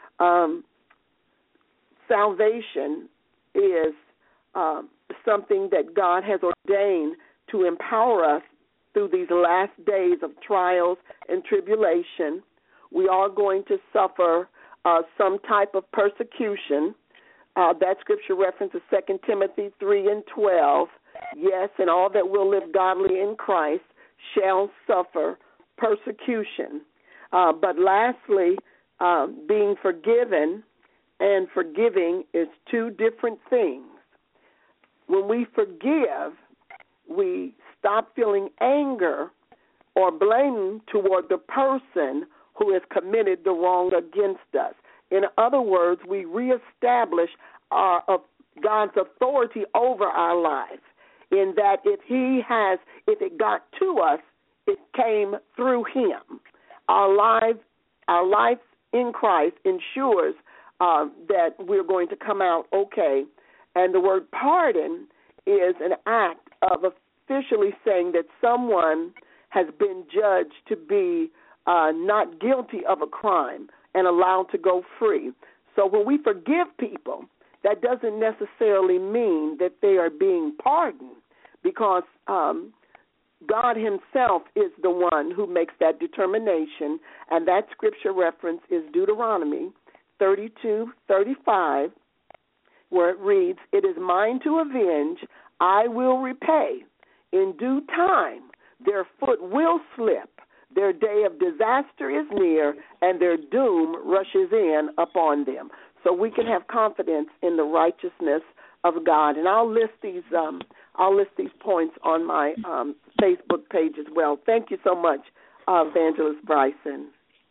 Speaker 8: Salvation is something that God has ordained to empower us through these last days of trials and tribulation. We are going to suffer some type of persecution. That scripture reference is 2 Timothy 3:12. Yes, and all that will live godly in Christ shall suffer persecution. But lastly, being forgiven and forgiving is two different things. When we forgive, we stop feeling anger or blame toward the person who has committed the wrong against us. In other words, we reestablish God's authority over our lives, in that if it got to us, it came through Him. Our life in Christ ensures that we're going to come out okay. And the word pardon is an act of officially saying that someone has been judged to be not guilty of a crime and allowed to go free. So when we forgive people, that doesn't necessarily mean that they are being pardoned, because God Himself is the one who makes that determination, and that scripture reference is Deuteronomy 32:35, where it reads, "It is mine to avenge, I will repay. In due time their foot will slip. Their day of disaster is near, and their doom rushes in upon them." So we can have confidence in the righteousness of God. And I'll list these points on my Facebook page as well. Thank you so much, Evangelist Bryson.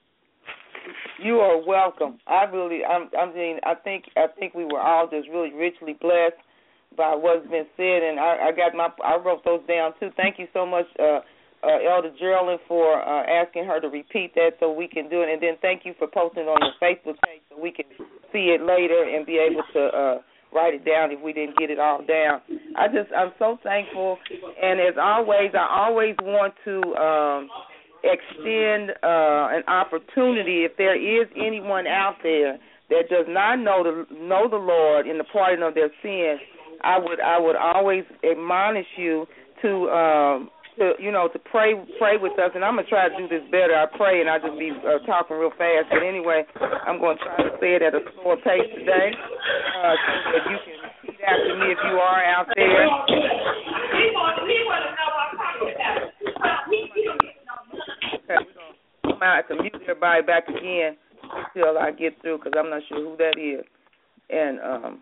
Speaker 3: You are welcome. I think we were all just really richly blessed by what's been said, and I wrote those down too. Thank you so much, Elder Geraldine, for asking her to repeat that so we can do it, and then thank you for posting it on your Facebook page so we can see it later and be able to write it down if we didn't get it all down. I'm so thankful, and as always, I always want to extend an opportunity, if there is anyone out there that does not know the Lord in the pardon of their sins. I would always admonish you to to pray with us. And I'm going to try to do this better. I pray and I just be talking real fast. But anyway, I'm going to try to say it at a slower pace today so that you can repeat after me if you are out there. Okay, I'm going to have to mute everybody back again until I get through because I'm not sure who that is. And,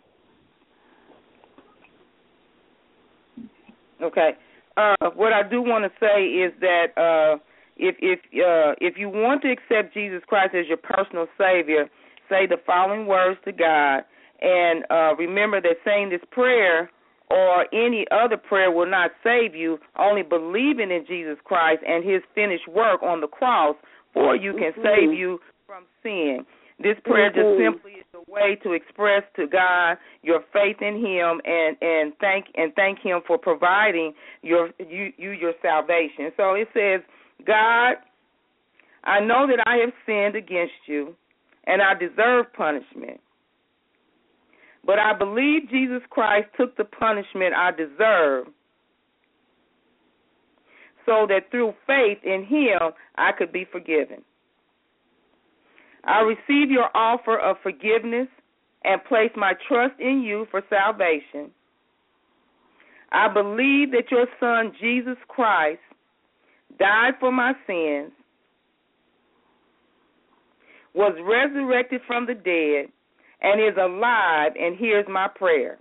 Speaker 3: okay. What I do want to say is that if you want to accept Jesus Christ as your personal Savior, say the following words to God, and remember that saying this prayer or any other prayer will not save you. Only believing in Jesus Christ and His finished work on the cross for you can save you from sin. This prayer just simply is a way to express to God your faith in Him and thank Him for providing your salvation. So it says, God, I know that I have sinned against you and I deserve punishment. But I believe Jesus Christ took the punishment I deserve so that through faith in Him I could be forgiven. I receive your offer of forgiveness and place my trust in you for salvation. I believe that your Son, Jesus Christ, died for my sins, was resurrected from the dead, and is alive, and hears my prayer.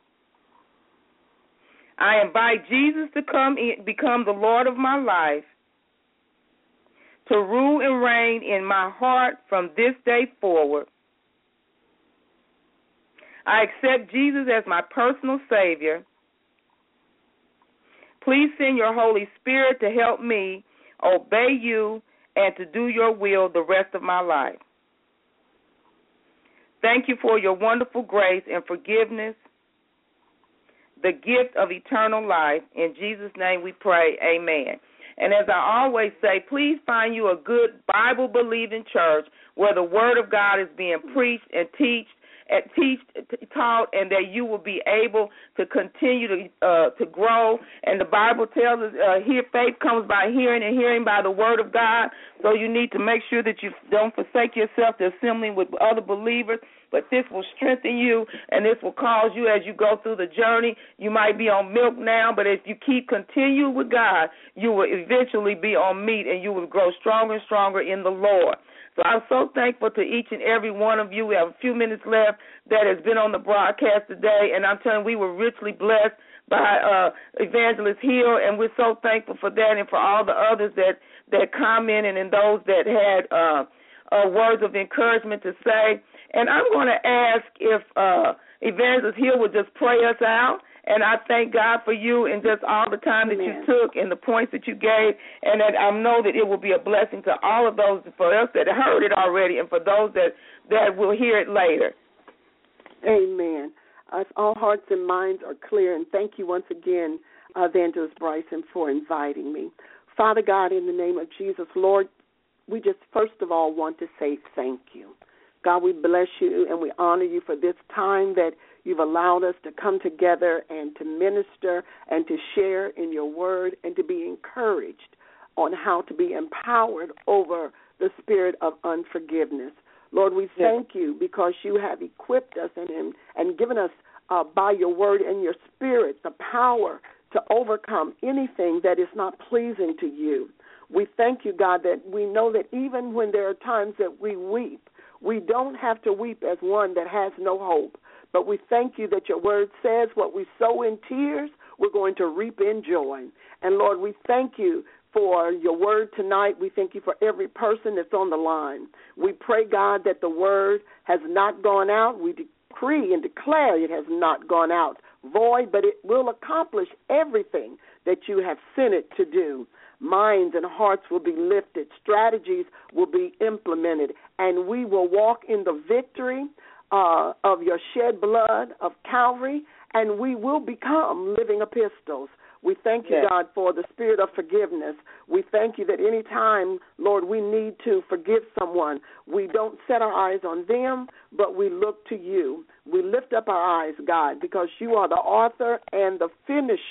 Speaker 3: I invite Jesus to become the Lord of my life, to rule and reign in my heart from this day forward. I accept Jesus as my personal Savior. Please send your Holy Spirit to help me obey you and to do your will the rest of my life. Thank you for your wonderful grace and forgiveness, the gift of eternal life. In Jesus' name we pray, amen. And as I always say, please find you a good Bible-believing church where the Word of God is being preached and taught, and that you will be able to continue to grow. And the Bible tells us faith comes by hearing, and hearing by the Word of God. So you need to make sure that you don't forsake yourself to assembling with other believers. But this will strengthen you, and this will cause you as you go through the journey. You might be on milk now, but if you continue with God, you will eventually be on meat, and you will grow stronger and stronger in the Lord. So I'm so thankful to each and every one of you. We have a few minutes left that has been on the broadcast today, and I'm telling you, we were richly blessed by Evangelist Hill, and we're so thankful for that and for all the others that commented and those that had words of encouragement to say. And I'm going to ask if Evangelist Hill would just pray us out. And I thank God for you and just all the time that you took and the points that you gave. And that I know that it will be a blessing to all of those, for us that heard it already and for those that will hear it later.
Speaker 8: Amen. All hearts and minds are clear. And thank you once again, Evangelist Bryson, for inviting me. Father God, in the name of Jesus, Lord, we just first of all want to say thank you. God, we bless you and we honor you for this time that you've allowed us to come together and to minister and to share in your word and to be encouraged on how to be empowered over the spirit of unforgiveness. Lord, we thank you because you have equipped us and given us by your word and your spirit the power to overcome anything that is not pleasing to you. We thank you, God, that we know that even when there are times that we weep, we don't have to weep as one that has no hope. But we thank you that your word says what we sow in tears, we're going to reap in joy. And, Lord, we thank you for your word tonight. We thank you for every person that's on the line. We pray, God, that the word has not gone out. We decree and declare it has not gone out void, but it will accomplish everything that you have sent it to do. Minds and hearts will be lifted. Strategies will be implemented. And we will walk in the victory of your shed blood of Calvary, and we will become living epistles. We thank you, God, for the spirit of forgiveness. We thank you that any time, Lord, we need to forgive someone, we don't set our eyes on them, but we look to you. We lift up our eyes, God, because you are the author and the finisher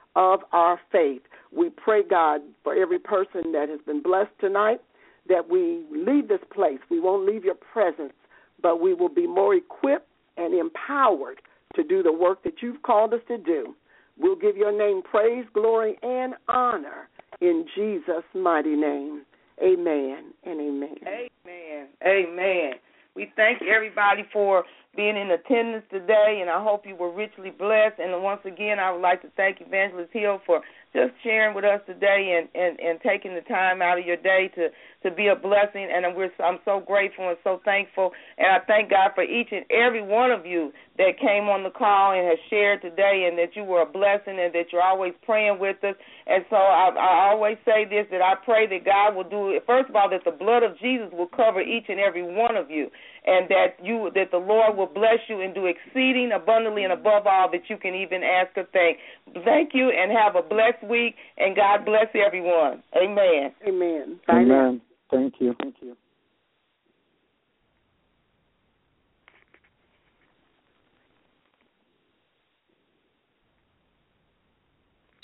Speaker 8: of our faith. We pray, God, for every person that has been blessed tonight, that we leave this place. We won't leave your presence, but we will be more equipped and empowered to do the work that you've called us to do. We'll give your name praise, glory, and honor in Jesus' mighty name. Amen and amen.
Speaker 3: Amen. Amen. We thank everybody for being in attendance today, and I hope you were richly blessed. And once again, I would like to thank Evangelist Hill for just sharing with us today and taking the time out of your day to be a blessing. And I'm so grateful and so thankful. And I thank God for each and every one of you that came on the call and has shared today, and that you were a blessing and that you're always praying with us. And so I always say this, that I pray that God will do it. First of all, that the blood of Jesus will cover each and every one of you, and that the Lord will bless you and do exceeding abundantly and above all that you can even ask or think. Thank you, and have a blessed week, and God bless everyone. Amen.
Speaker 8: Amen.
Speaker 5: Amen. Thank you. Thank you.